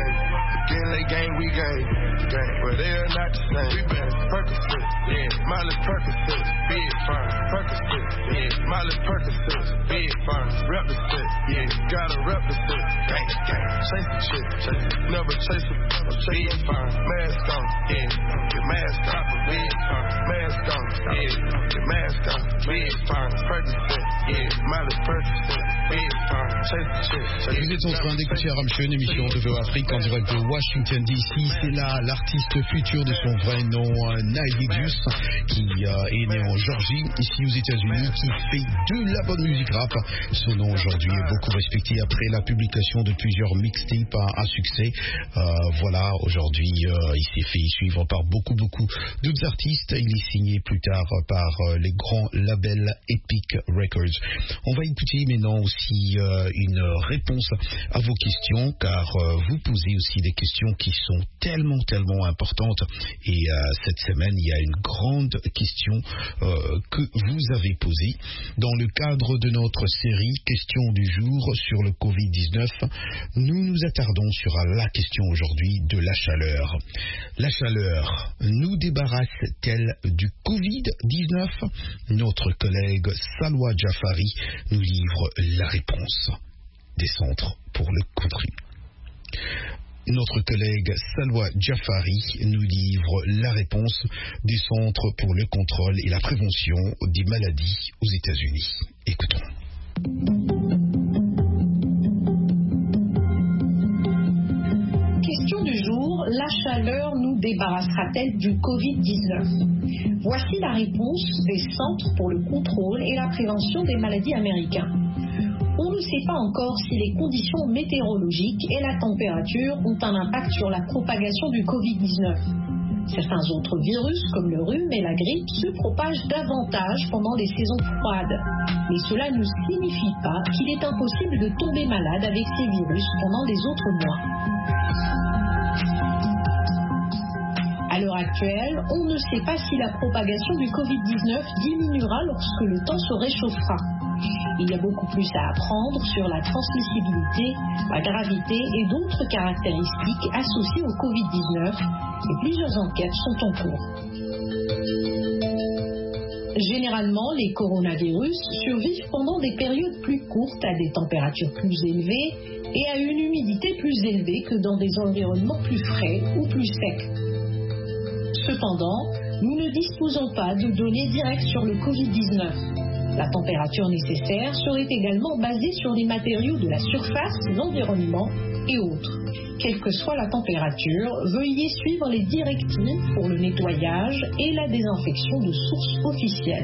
Getting late game, we game. Gang, but they are not the same. We been Percocet, yeah. Miley Percocet, big fine. Percocet, yeah. Miley Percocet, big fine. Rep the set, yeah. Gotta rep the set. Gang, gang. Chase the shit, chase it. Never chase a big fine. Mask on, yeah. Your mask on, big fine. Mask on, yeah. Your mask on, big fine. Percocet, yeah. Miley Percocet, big fine. Chase the shit, chase it.
Vous êtes en train d'écouter Aram Show, une émission de V O Afrique en direct de Washington D C. C'est là l'artiste futur de son vrai nom, Nayvidius, qui euh, est né en Georgie, ici aux États-Unis, qui fait de la bonne musique rap. Son nom aujourd'hui est beaucoup respecté après la publication de plusieurs mixtapes à, à succès. Euh, voilà, aujourd'hui, euh, il s'est fait suivre par beaucoup, beaucoup d'autres artistes. Il est signé plus tard par euh, les grands labels Epic Records. On va écouter maintenant aussi euh, une réponse à vos questions, car euh, vous posez aussi des questions qui sont tellement, tellement importantes. Et euh, cette semaine, il y a une grande question euh, que vous avez posée. Dans le cadre de notre série Questions du jour sur le covid dix-neuf, nous nous attardons sur la question aujourd'hui de la chaleur. La chaleur nous débarrasse-t-elle du covid dix-neuf? Notre collègue Salwa Jafari nous livre la réponse des centres pour le contrôle. Notre collègue Salwa Jafari nous livre la réponse des centres pour le contrôle et la prévention des maladies aux États-Unis. Écoutons.
Question du jour, la chaleur nous débarrassera-t-elle du covid dix-neuf? Voici la réponse des centres pour le contrôle et la prévention des maladies américains. On ne sait pas encore si les conditions météorologiques et la température ont un impact sur la propagation du covid dix-neuf. Certains autres virus, comme le rhume et la grippe, se propagent davantage pendant les saisons froides. Mais cela ne signifie pas qu'il est impossible de tomber malade avec ces virus pendant les autres mois. À l'heure actuelle, on ne sait pas si la propagation du covid dix-neuf diminuera lorsque le temps se réchauffera. Il y a beaucoup plus à apprendre sur la transmissibilité, la gravité et d'autres caractéristiques associées au covid dix-neuf et plusieurs enquêtes sont en cours. Généralement, les coronavirus survivent pendant des périodes plus courtes à des températures plus élevées et à une humidité plus élevée que dans des environnements plus frais ou plus secs. Cependant, nous ne disposons pas de données directes sur le covid dix-neuf. La température nécessaire serait également basée sur les matériaux de la surface, l'environnement et autres. Quelle que soit la température, veuillez suivre les directives pour le nettoyage et la désinfection de sources officielles.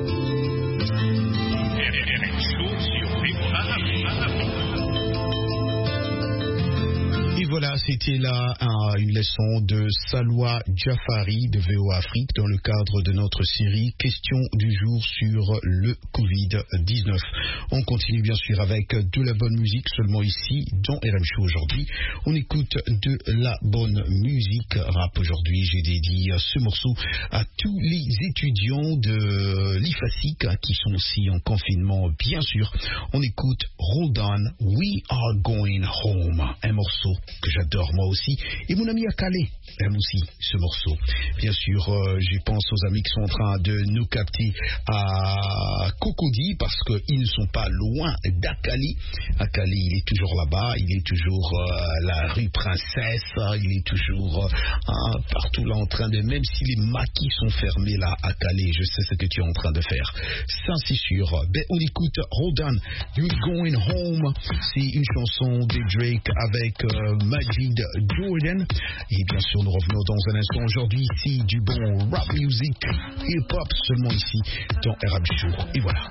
Et voilà, c'était là un, une leçon de Salwa Jafari de V O Afrique dans le cadre de notre série Questions du jour sur le covid dix-neuf. On continue bien sûr avec de la bonne musique seulement ici dans R M Show aujourd'hui. On écoute de la bonne musique rap aujourd'hui. J'ai dédié ce morceau à tous les étudiants de l'I F A S I C qui sont aussi en confinement bien sûr. On écoute Hold On, We Are Going Home, un morceau que j'adore moi aussi, et mon ami Akale aime aussi ce morceau. Bien sûr, euh, je pense aux amis qui sont en train de nous capter à Cocody parce qu'ils ne sont pas loin d'Akale. Akale, il est toujours là-bas, il est toujours euh, à la rue Princesse, il est toujours euh, partout là en train de, même si les maquis sont fermés là, Akale, je sais ce que tu es en train de faire. Ça c'est sûr. Ben, on écoute Hold On, You're Going Home. C'est une chanson de Drake avec euh, Majid Jordan. Et bien sûr, nous revenons dans un instant aujourd'hui ici du bon rap music, hip-hop seulement ici dans R M Show. Et voilà.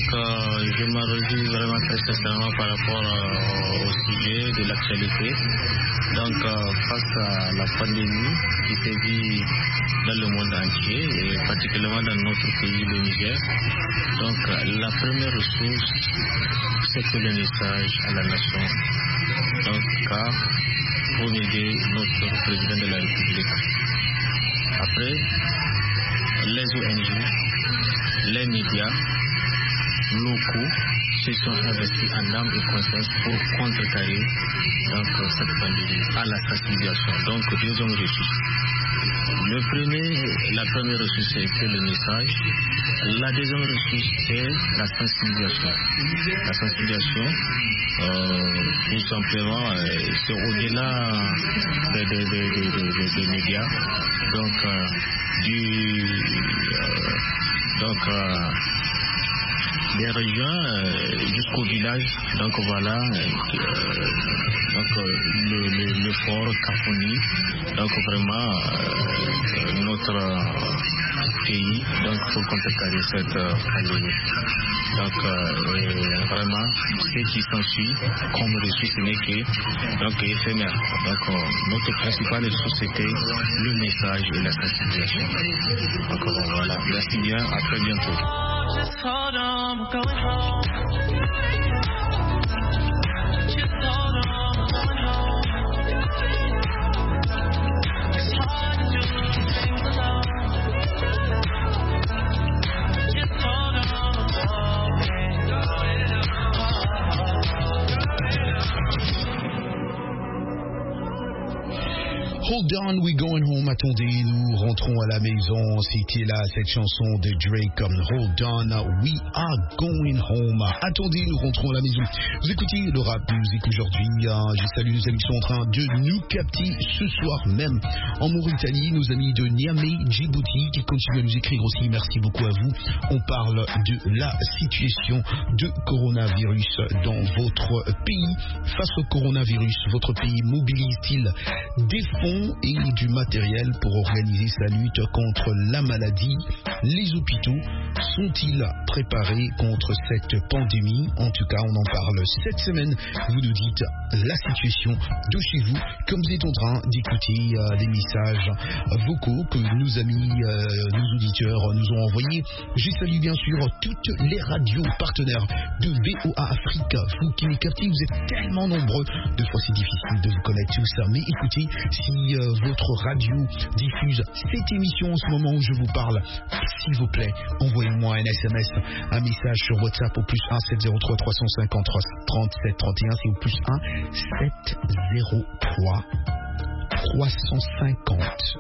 Donc euh, je me réjouis vraiment très sincèrement par rapport euh, au sujet de l'actualité. Donc euh, face à la pandémie qui sévit dans le monde entier et particulièrement dans notre pays, le Niger. Donc euh, la première ressource, c'est que le message à la nation. Donc car pour aider notre président de la République. Après, les O N G, les médias locaux se sont investis en âme et conscience pour contrecarrer donc, cette pandémie à la sensibilisation. Donc, deux hommes ressources. Le premier, la première ressource, c'est le message. La deuxième ressource, c'est la sensibilisation. La sensibilisation, euh, tout simplement, euh, c'est au-delà des, des, des, des, des, des médias. Donc, euh, du, euh, donc, euh, des régions euh, jusqu'au village. Donc voilà, euh, donc euh, le, le, le fort Kafoni, donc vraiment euh, notre euh, pays, donc pour contrecarrer cette euh, pandémie. Donc euh, vraiment, ce qui s'ensuit comme ressource n'est que donc éphémère. Donc euh, notre principale ressource c'était le message et la sensibilisation. Donc euh, voilà, merci bien, à très bientôt.
Just hold on, we're going home. Just hold on, we're going home. It's hard to do things alone. Just hold on, we're going, going
Hold on, we're going home. Attendez, nous rentrons à la maison. C'était là cette chanson de Drake comme Hold on, we are going home. Attendez, nous rentrons à la maison. Vous écoutez le rap music aujourd'hui. Je salue nos amis qui sont en train de nous capter ce soir même en Mauritanie. Nos amis de Niamey, Djibouti qui continuent à nous écrire aussi. Merci beaucoup à vous. On parle de la situation de coronavirus dans votre pays. Face au coronavirus, votre pays mobilise-t-il des fonds et du matériel pour organiser sa lutte contre la maladie? Les hôpitaux sont-ils préparés contre cette pandémie? En tout cas, on en parle cette semaine. Vous nous dites la situation de chez vous, comme vous êtes en train d'écouter euh, des messages vocaux que nos amis, euh, nos auditeurs nous ont envoyés. Je salue bien sûr toutes les radios partenaires de V O A Afrique. Vous qui les captez, vous êtes tellement nombreux. Deux fois, c'est difficile de vous connaître tout ça. Mais écoutez, si euh, votre radio diffuse cette émission en ce moment où je vous parle, s'il vous plaît, envoyez-moi un S M S, un message sur WhatsApp au plus un sept zéro trois trois cinq trois trente-sept trente et un, c'est au plus un sept zéro trois trois cent cinquante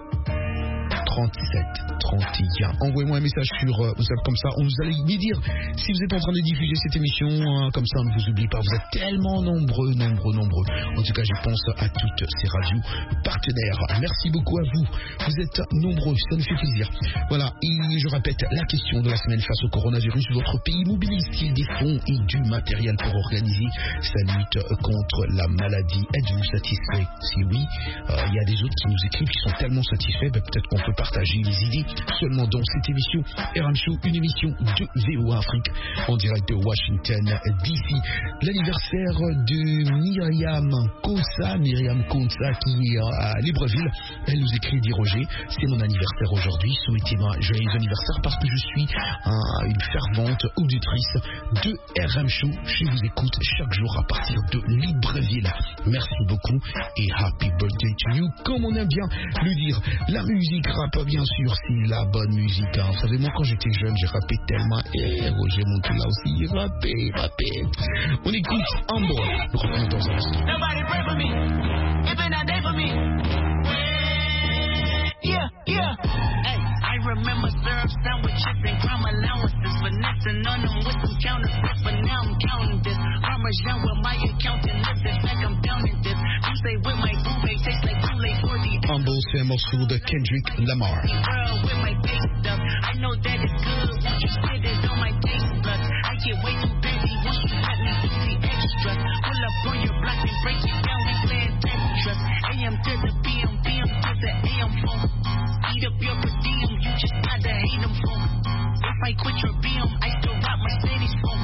trente-sept trente et un. Envoyez-moi un message sur euh, WhatsApp comme ça. On vous allez me dire si vous êtes en train de diffuser cette émission. Hein, comme ça, on ne vous oublie pas. Vous êtes tellement nombreux, nombreux, nombreux. En tout cas, je pense à toutes ces radios partenaires. Merci beaucoup à vous. Vous êtes nombreux. Ça nous fait plaisir. Voilà. Et je répète la question de la semaine face au coronavirus. Votre pays mobilise-t-il des fonds et du matériel pour organiser sa lutte contre la maladie? Êtes-vous satisfait? Si oui, il euh, y a des autres qui nous écrivent qui sont tellement satisfaits. Ben, peut-être qu'on peut partager les idées seulement dans cette émission R M Show, une émission de V O A Afrique en direct de Washington D C. L'anniversaire de Myriam Konsa, Myriam Konsa qui est à Libreville. Elle nous écrit, dit Roger, c'est mon anniversaire aujourd'hui, souhaitez-moi joyeux anniversaire parce que je suis un, une fervente auditrice de R M Show. Je vous écoute chaque jour à partir de Libreville. Merci beaucoup et happy birthday to you, comme on aime bien le dire. La musique rap, bien sûr, c'est la bonne musique. Hein. Vous savez, moi, quand j'étais jeune, j'ai rappé tellement. Et Roger Montoula aussi, il rappé, rappé. On écoute Humble. Nous revenons dans un instant.
Nobody pray for me. It been a day for me. Yeah, yeah. Hey, I remember syrup sandwiches and crime allowances. Finessing on them with some counterfeits, but now I'm counting this. Parmesan with my accountant lives. It's like I'm down in this. You say with my boo, they taste like Kool-Aid for the
Humble, c'est un morceau de Kendrick Lamar.
with my big stuff. I know that it's good. Won't you spit it on my taste buds? I get way too busy once you let me do the extra. Pull up on your block and break it down. We playing Tetris. A M to the P M, P M to the A M phone. Eat up your per diem, you just gotta hate them phone. If I quit your B M, I still rock Mercedes phone.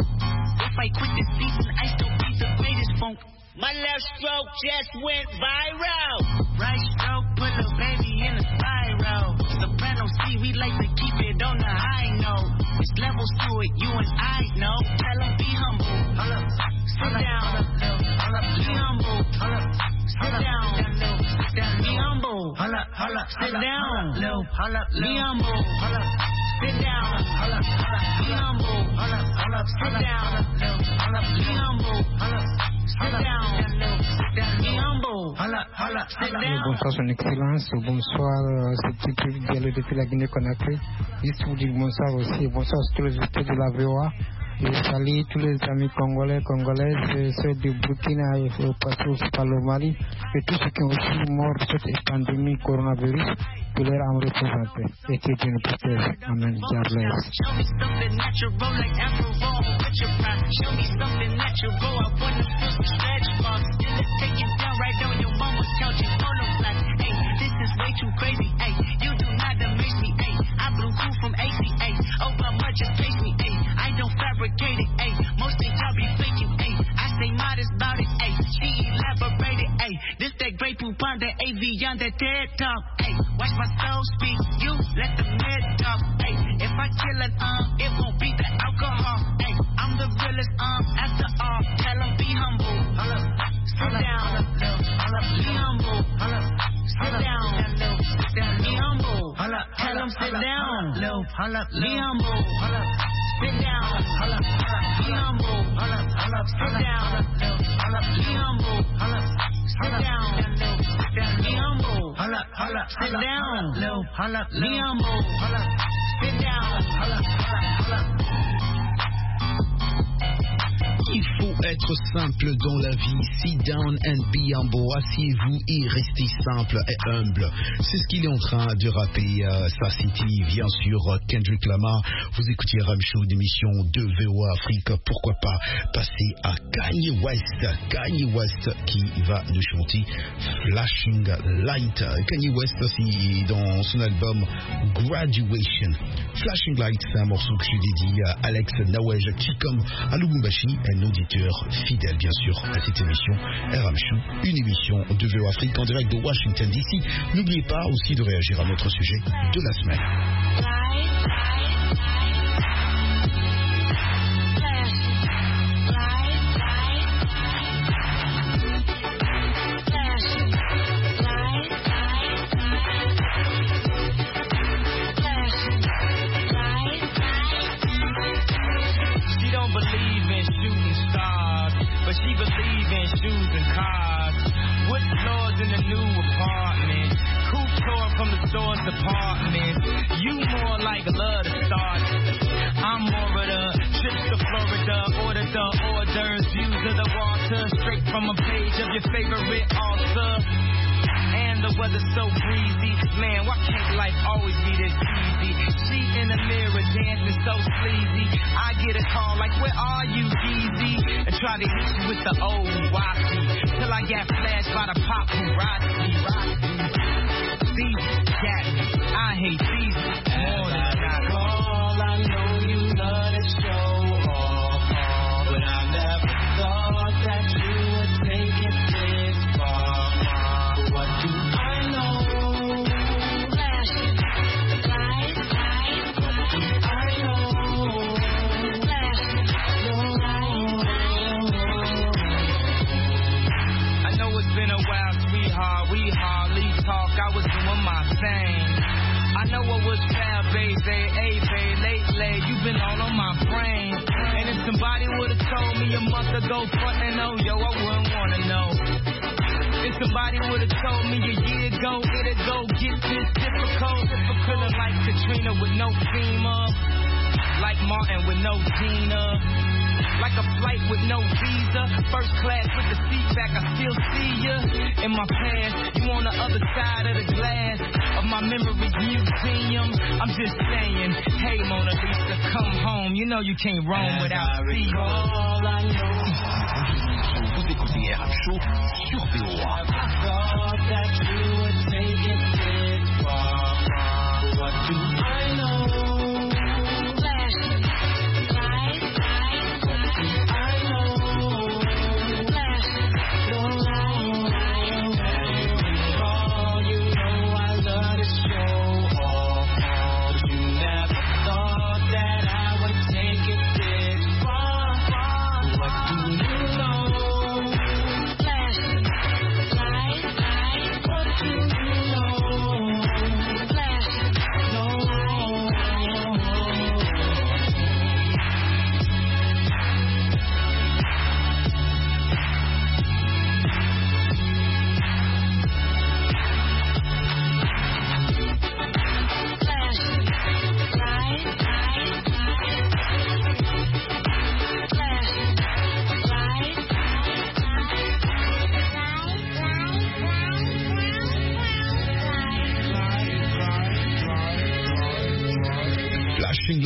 just went viral. Right stroke, put a baby in a spiral. Soprano C, we like to keep it on the high note. It's levels to it, you and I know. Tell them be humble. Sit down. Be humble. Sit down. Be humble. Sit down. Be humble. Sit down. Be humble. Sit down. Be humble. Sit down. Be humble. Sit down.
Bonsoir, son excellence. Bonsoir, euh, ce petit public dialogue depuis la Guinée-Conakry. Juste vous dire bonsoir aussi. Bonsoir à tous les auditeurs de la V O A. Je salue tous les amis congolais, congolaises, ceux du Burkina et partout par le Mali, et tous ceux qui ont aussi mort de cette pandémie coronavirus, que leur âme représentée. Et que Dieu nous protège. Amen. God bless.
Show me something natural like Aperol with your pride. Show me something natural. I wanna feel some stretch marks. Then let's take it down right on your mama's couch and photo flash. Hey, this is way too crazy. Hey, you do not amaze me. Hey, I blew cool from A C A. Oh, but much just face me. Hey, I don't fabricate it. Hey, most of y'all be faking. Hey, I stay modest about it. Hey, she elaborated. Hey, this that great poop on the A V on that TED talk. Hey, watch my soul speak. You let the med talk. Hey, if I kill an um, it won't be the alcohol. Hey, I'm the realest um after all. Tell them be humble. Sit down. Be humble. Sit down. Be humble. Tell them sit down. Be humble. Sit down. Be humble. Sit down. Be humble. Sit down. Be humble. Sit down. Be humble. Sit down.
Il faut être simple dans la vie. Sit down and be humble. Asseyez-vous et restez simple et humble. C'est ce qu'il est en train de rapper. Euh, ça, c'était bien sûr Kendrick Lamar. Vous écoutez Ram Show, une émission de V O A Afrique. Pourquoi pas passer à Kanye West. Kanye West qui va nous chanter Flashing Light. Kanye West, c'est dans son album Graduation. Flashing Light, c'est un morceau que je dédie à Alex Nawej qui, comme à Lubumbashi, un auditeur fidèle bien sûr à cette émission R M Show, une émission de V O Afrique en direct de Washington D C. N'oubliez pas aussi de réagir à notre sujet de la semaine.
But she believe in shoes and cars. Wood floors in the new apartment. Coupe tour from the store's department. You more like love to start. I'm more of the trips to Florida. Order the hors d'oeuvres, views of the water. Straight from a page of your favorite author. And the weather's so breezy. Man, why can't life always be this easy? She in the mirror dancing so sleazy. I get a call like, where are you, Yeezy? And try to hit you with the old wacky. Till I got flashed by the paparazzi. These got me. I hate these more than I call. I know you love to show off. But I never thought that you would take it this far. What do I know? Flashing lights, lights, what do I know? Flashing I know it's been a while, sweetheart. We hardly talk. I was doing my thing. I know it was bad, baby. Hey, babe, lately you've been all on my brain. And if somebody would've told me a month ago, frontin' oh, yo, I wouldn't wanna know. If somebody would've told me a year ago, it'd go get this difficult. Feeling like Katrina with no FEMA, like Martin with no Gina, like a flight with no visa. First class with the seat back, I still see ya. In my past, you on the other side of the glass of my memory museum. I'm just saying, hey Mona Lisa, come home. You know you can't roam without seeing.
Vous écoutez R M Show sur V O A.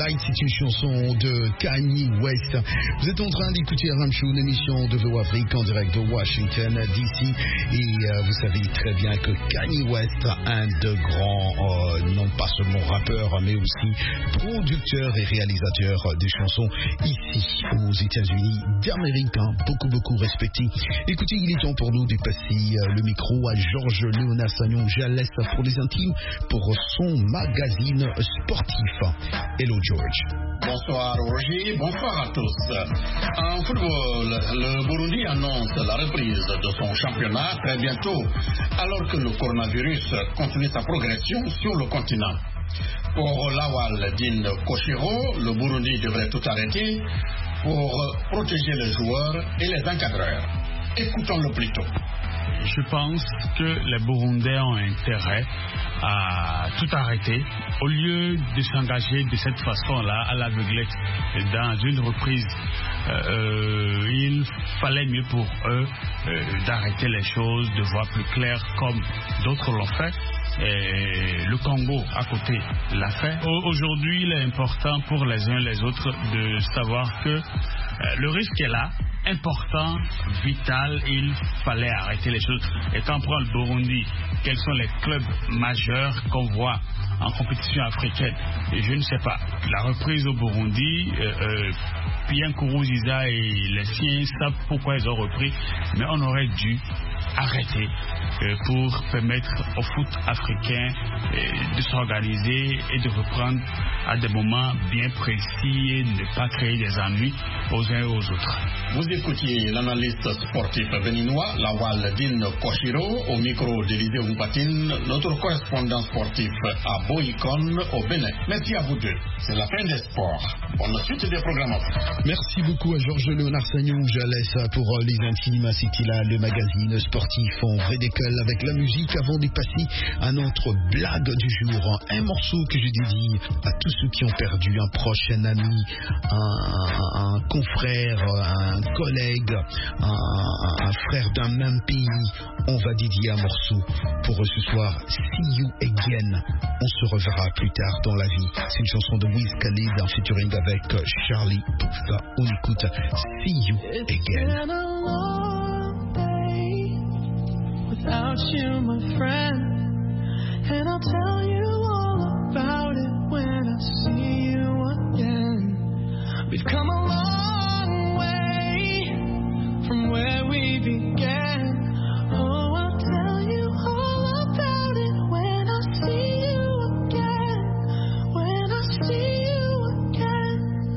Light, c'est une chanson de Kanye West. Vous êtes en train d'écouter R M Show, une émission de V O Afrique en direct de Washington D C. Et euh, vous savez très bien que Kanye West, un de grands, euh, non pas seulement rappeurs, mais aussi producteur et réalisateur des chansons ici aux États-Unis d'Amérique, hein, beaucoup beaucoup respecté. Écoutez, il est temps pour nous de passer euh, le micro à Georges Léonard Sagnon. Je laisse pour les intimes pour son magazine sportif. Hello George.
Bonsoir Roger, bonsoir à tous. En football, le Burundi annonce la reprise de son championnat très bientôt, alors que le coronavirus continue sa progression sur le continent. Pour Lawal Din Koshiro, le Burundi devrait tout arrêter pour protéger les joueurs et les encadreurs. Écoutons-le plutôt.
Je pense que les Burundais ont intérêt à tout arrêter au lieu de s'engager de cette façon-là à l'aveuglette dans une reprise. Euh, il fallait mieux pour eux euh, d'arrêter les choses, de voir plus clair comme d'autres l'ont fait. Et le Congo à côté l'a fait. Aujourd'hui, il est important pour les uns et les autres de savoir que euh, le risque est là, important, vital, il fallait arrêter les choses. Et quand on prend le Burundi, quels sont les clubs majeurs qu'on voit en compétition africaine? Et je ne sais pas. La reprise au Burundi, euh, euh, Pierre Nkurunziza et les siens savent pourquoi ils ont repris, mais on aurait dû arrêter euh, pour permettre au foot africain euh, de s'organiser et de reprendre à des moments bien précis et ne pas créer des ennuis aux uns et aux autres.
Vous écoutiez l'analyste sportif béninois Lawal Din Koshiro au micro d'Élisée Oupatine, notre correspondant sportif à Boïkon au Bénin. Merci à vous deux. C'est la fin des sports. Bonne suite des programmes.
Merci beaucoup à Georges Léonard Sagnon. Je laisse pour les intimes. C'était là le magazine sportif en vrai d'école avec la musique avant de passer à notre blague du jour. Un morceau que je dédie à tous ceux qui ont perdu un proche, un ami, un, un, un confrère, un collègue, un, un frère d'un même pays. On va dédier un morceau pour eux ce soir. See you again. On se reverra plus tard dans la vie. C'est une chanson de Wiz Khalid en featuring avec Charlie Puth. On écoute See you again.
Without you, my friend, and I'll tell you all about it when I see you again. We've come a long way from where we began. Oh, I'll tell you all about it when I see you again. When I see you again.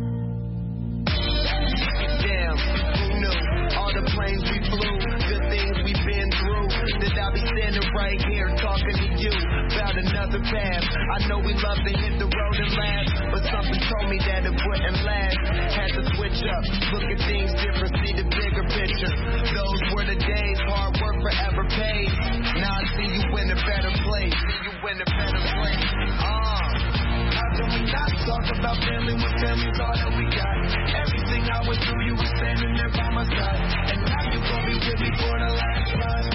Damn, who knew? All the planes we flew, good things we've been through. That I'll be standing right here talking to you about another path. I know we love to hit the road and laugh, but something told me that it wouldn't last. Had to switch up, look at things different, see the bigger picture. Those were the days, hard work forever paid. Now I see you in a better place. See you in a better place. Ah, how can we not talk about family when family's all that we got? Everything I went through, you were standing there by my side, and now you gon' be with me for the last ride.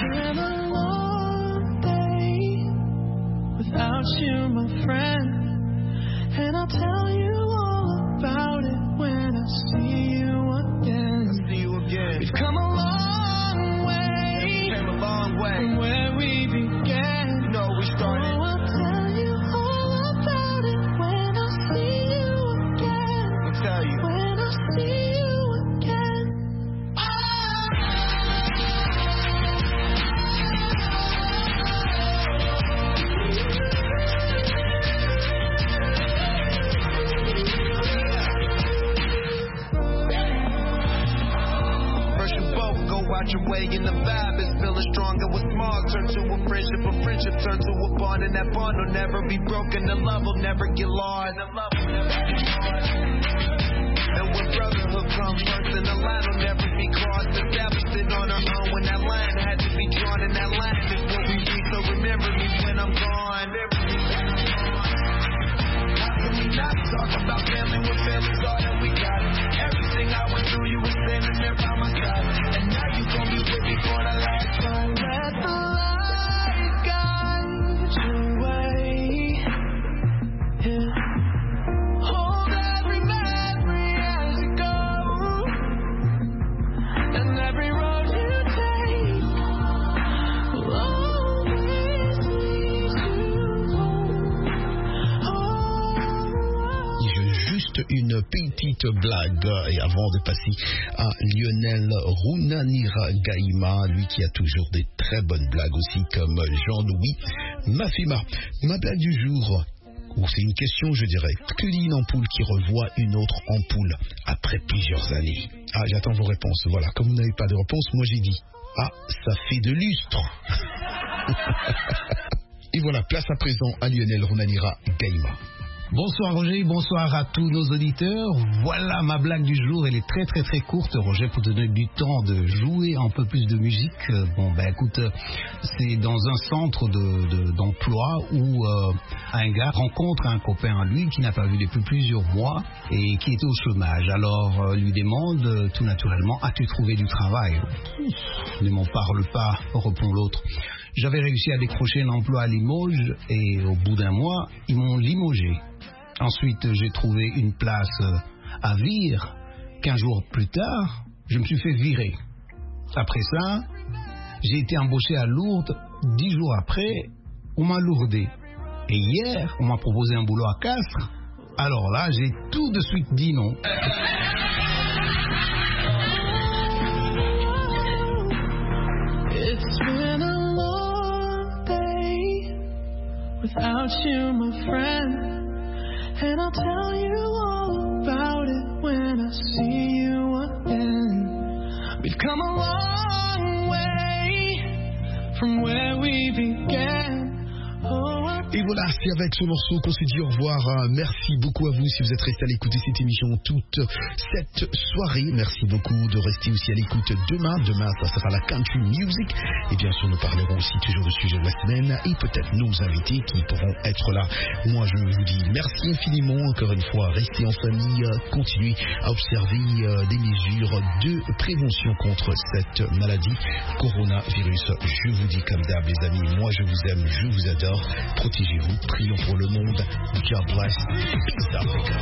Without you, my friend, and I'll tell you all about it when I see you again.
I see you again.
We've come a long way,
came a long way
from where we began.
You know we started.
Oh, I'll tell you all about it when I see you again.
I'll tell you
when I see you again.
Watch your way in the vibe is feeling stronger with small. Turn to a friendship, a friendship turn to a bond, and that bond will never be broken. The love will never get lost. And when brotherhood comes first, and the line will never be crossed. Established it on our own when that line had to be drawn, and that line is what we read. So remember me when I'm gone. How can we not talk about family when family's all that we got? Everything I went through, you were standing there by my side, and now you gon' be with me for the last time.
Let the light guide your way. Yeah. Hold
une petite blague. Et avant de passer à Lionel Runanira Gaïma, lui qui a toujours des très bonnes blagues aussi, comme Jean-Louis Mafima. Ma blague du jour, ou c'est une question, je dirais. Que dit une ampoule qui revoit une autre ampoule après plusieurs années? Ah, j'attends vos réponses. Voilà, comme vous n'avez pas de réponse, moi j'ai dit, ah, ça fait de lustre. Et voilà, place à présent à Lionel Runanira Gaïma.
Bonsoir Roger, bonsoir à tous nos auditeurs. Voilà ma blague du jour, elle est très très très courte Roger, pour te donner du temps de jouer un peu plus de musique. Bon ben écoute, c'est dans un centre de, de, d'emploi où euh, un gars rencontre un copain à lui qui n'a pas vu depuis plusieurs mois et qui était au chômage. Alors euh, lui demande euh, tout naturellement, as-tu trouvé du travail? Ne m'en parle pas, répond l'autre. J'avais réussi à décrocher un emploi à Limoges et au bout d'un mois, ils m'ont limogé. Ensuite, j'ai trouvé une place à Vire. Quinze jours plus tard, je me suis fait virer. Après ça, j'ai été embauché à Lourdes. Dix jours après, on m'a lourdé. Et hier, on m'a proposé un boulot à Castres. Alors là, j'ai tout de suite dit non.
It's been a long day without you, my friend. And I'll tell you all about it when I see you again. We've come a long way from where we began. Oh,
et voilà, c'est avec ce morceau qu'on s'est dit au revoir. Merci beaucoup à vous si vous êtes restés à l'écoute de cette émission toute cette soirée. Merci beaucoup de rester aussi à l'écoute demain. Demain, ça sera la country music. Et bien sûr, nous parlerons aussi toujours du sujet de la semaine et peut-être nos invités qui pourront être là. Moi, je vous dis merci infiniment. Encore une fois, restez en famille, continuez à observer des mesures de prévention contre cette maladie coronavirus. Je vous dis comme d'hab, les amis, moi je vous aime, je vous adore. Protégez-vous, prions pour le monde. God bless. Peace Africa.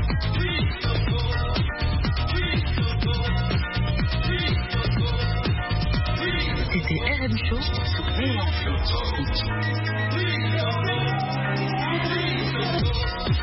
C'était R M Show sur R M Show.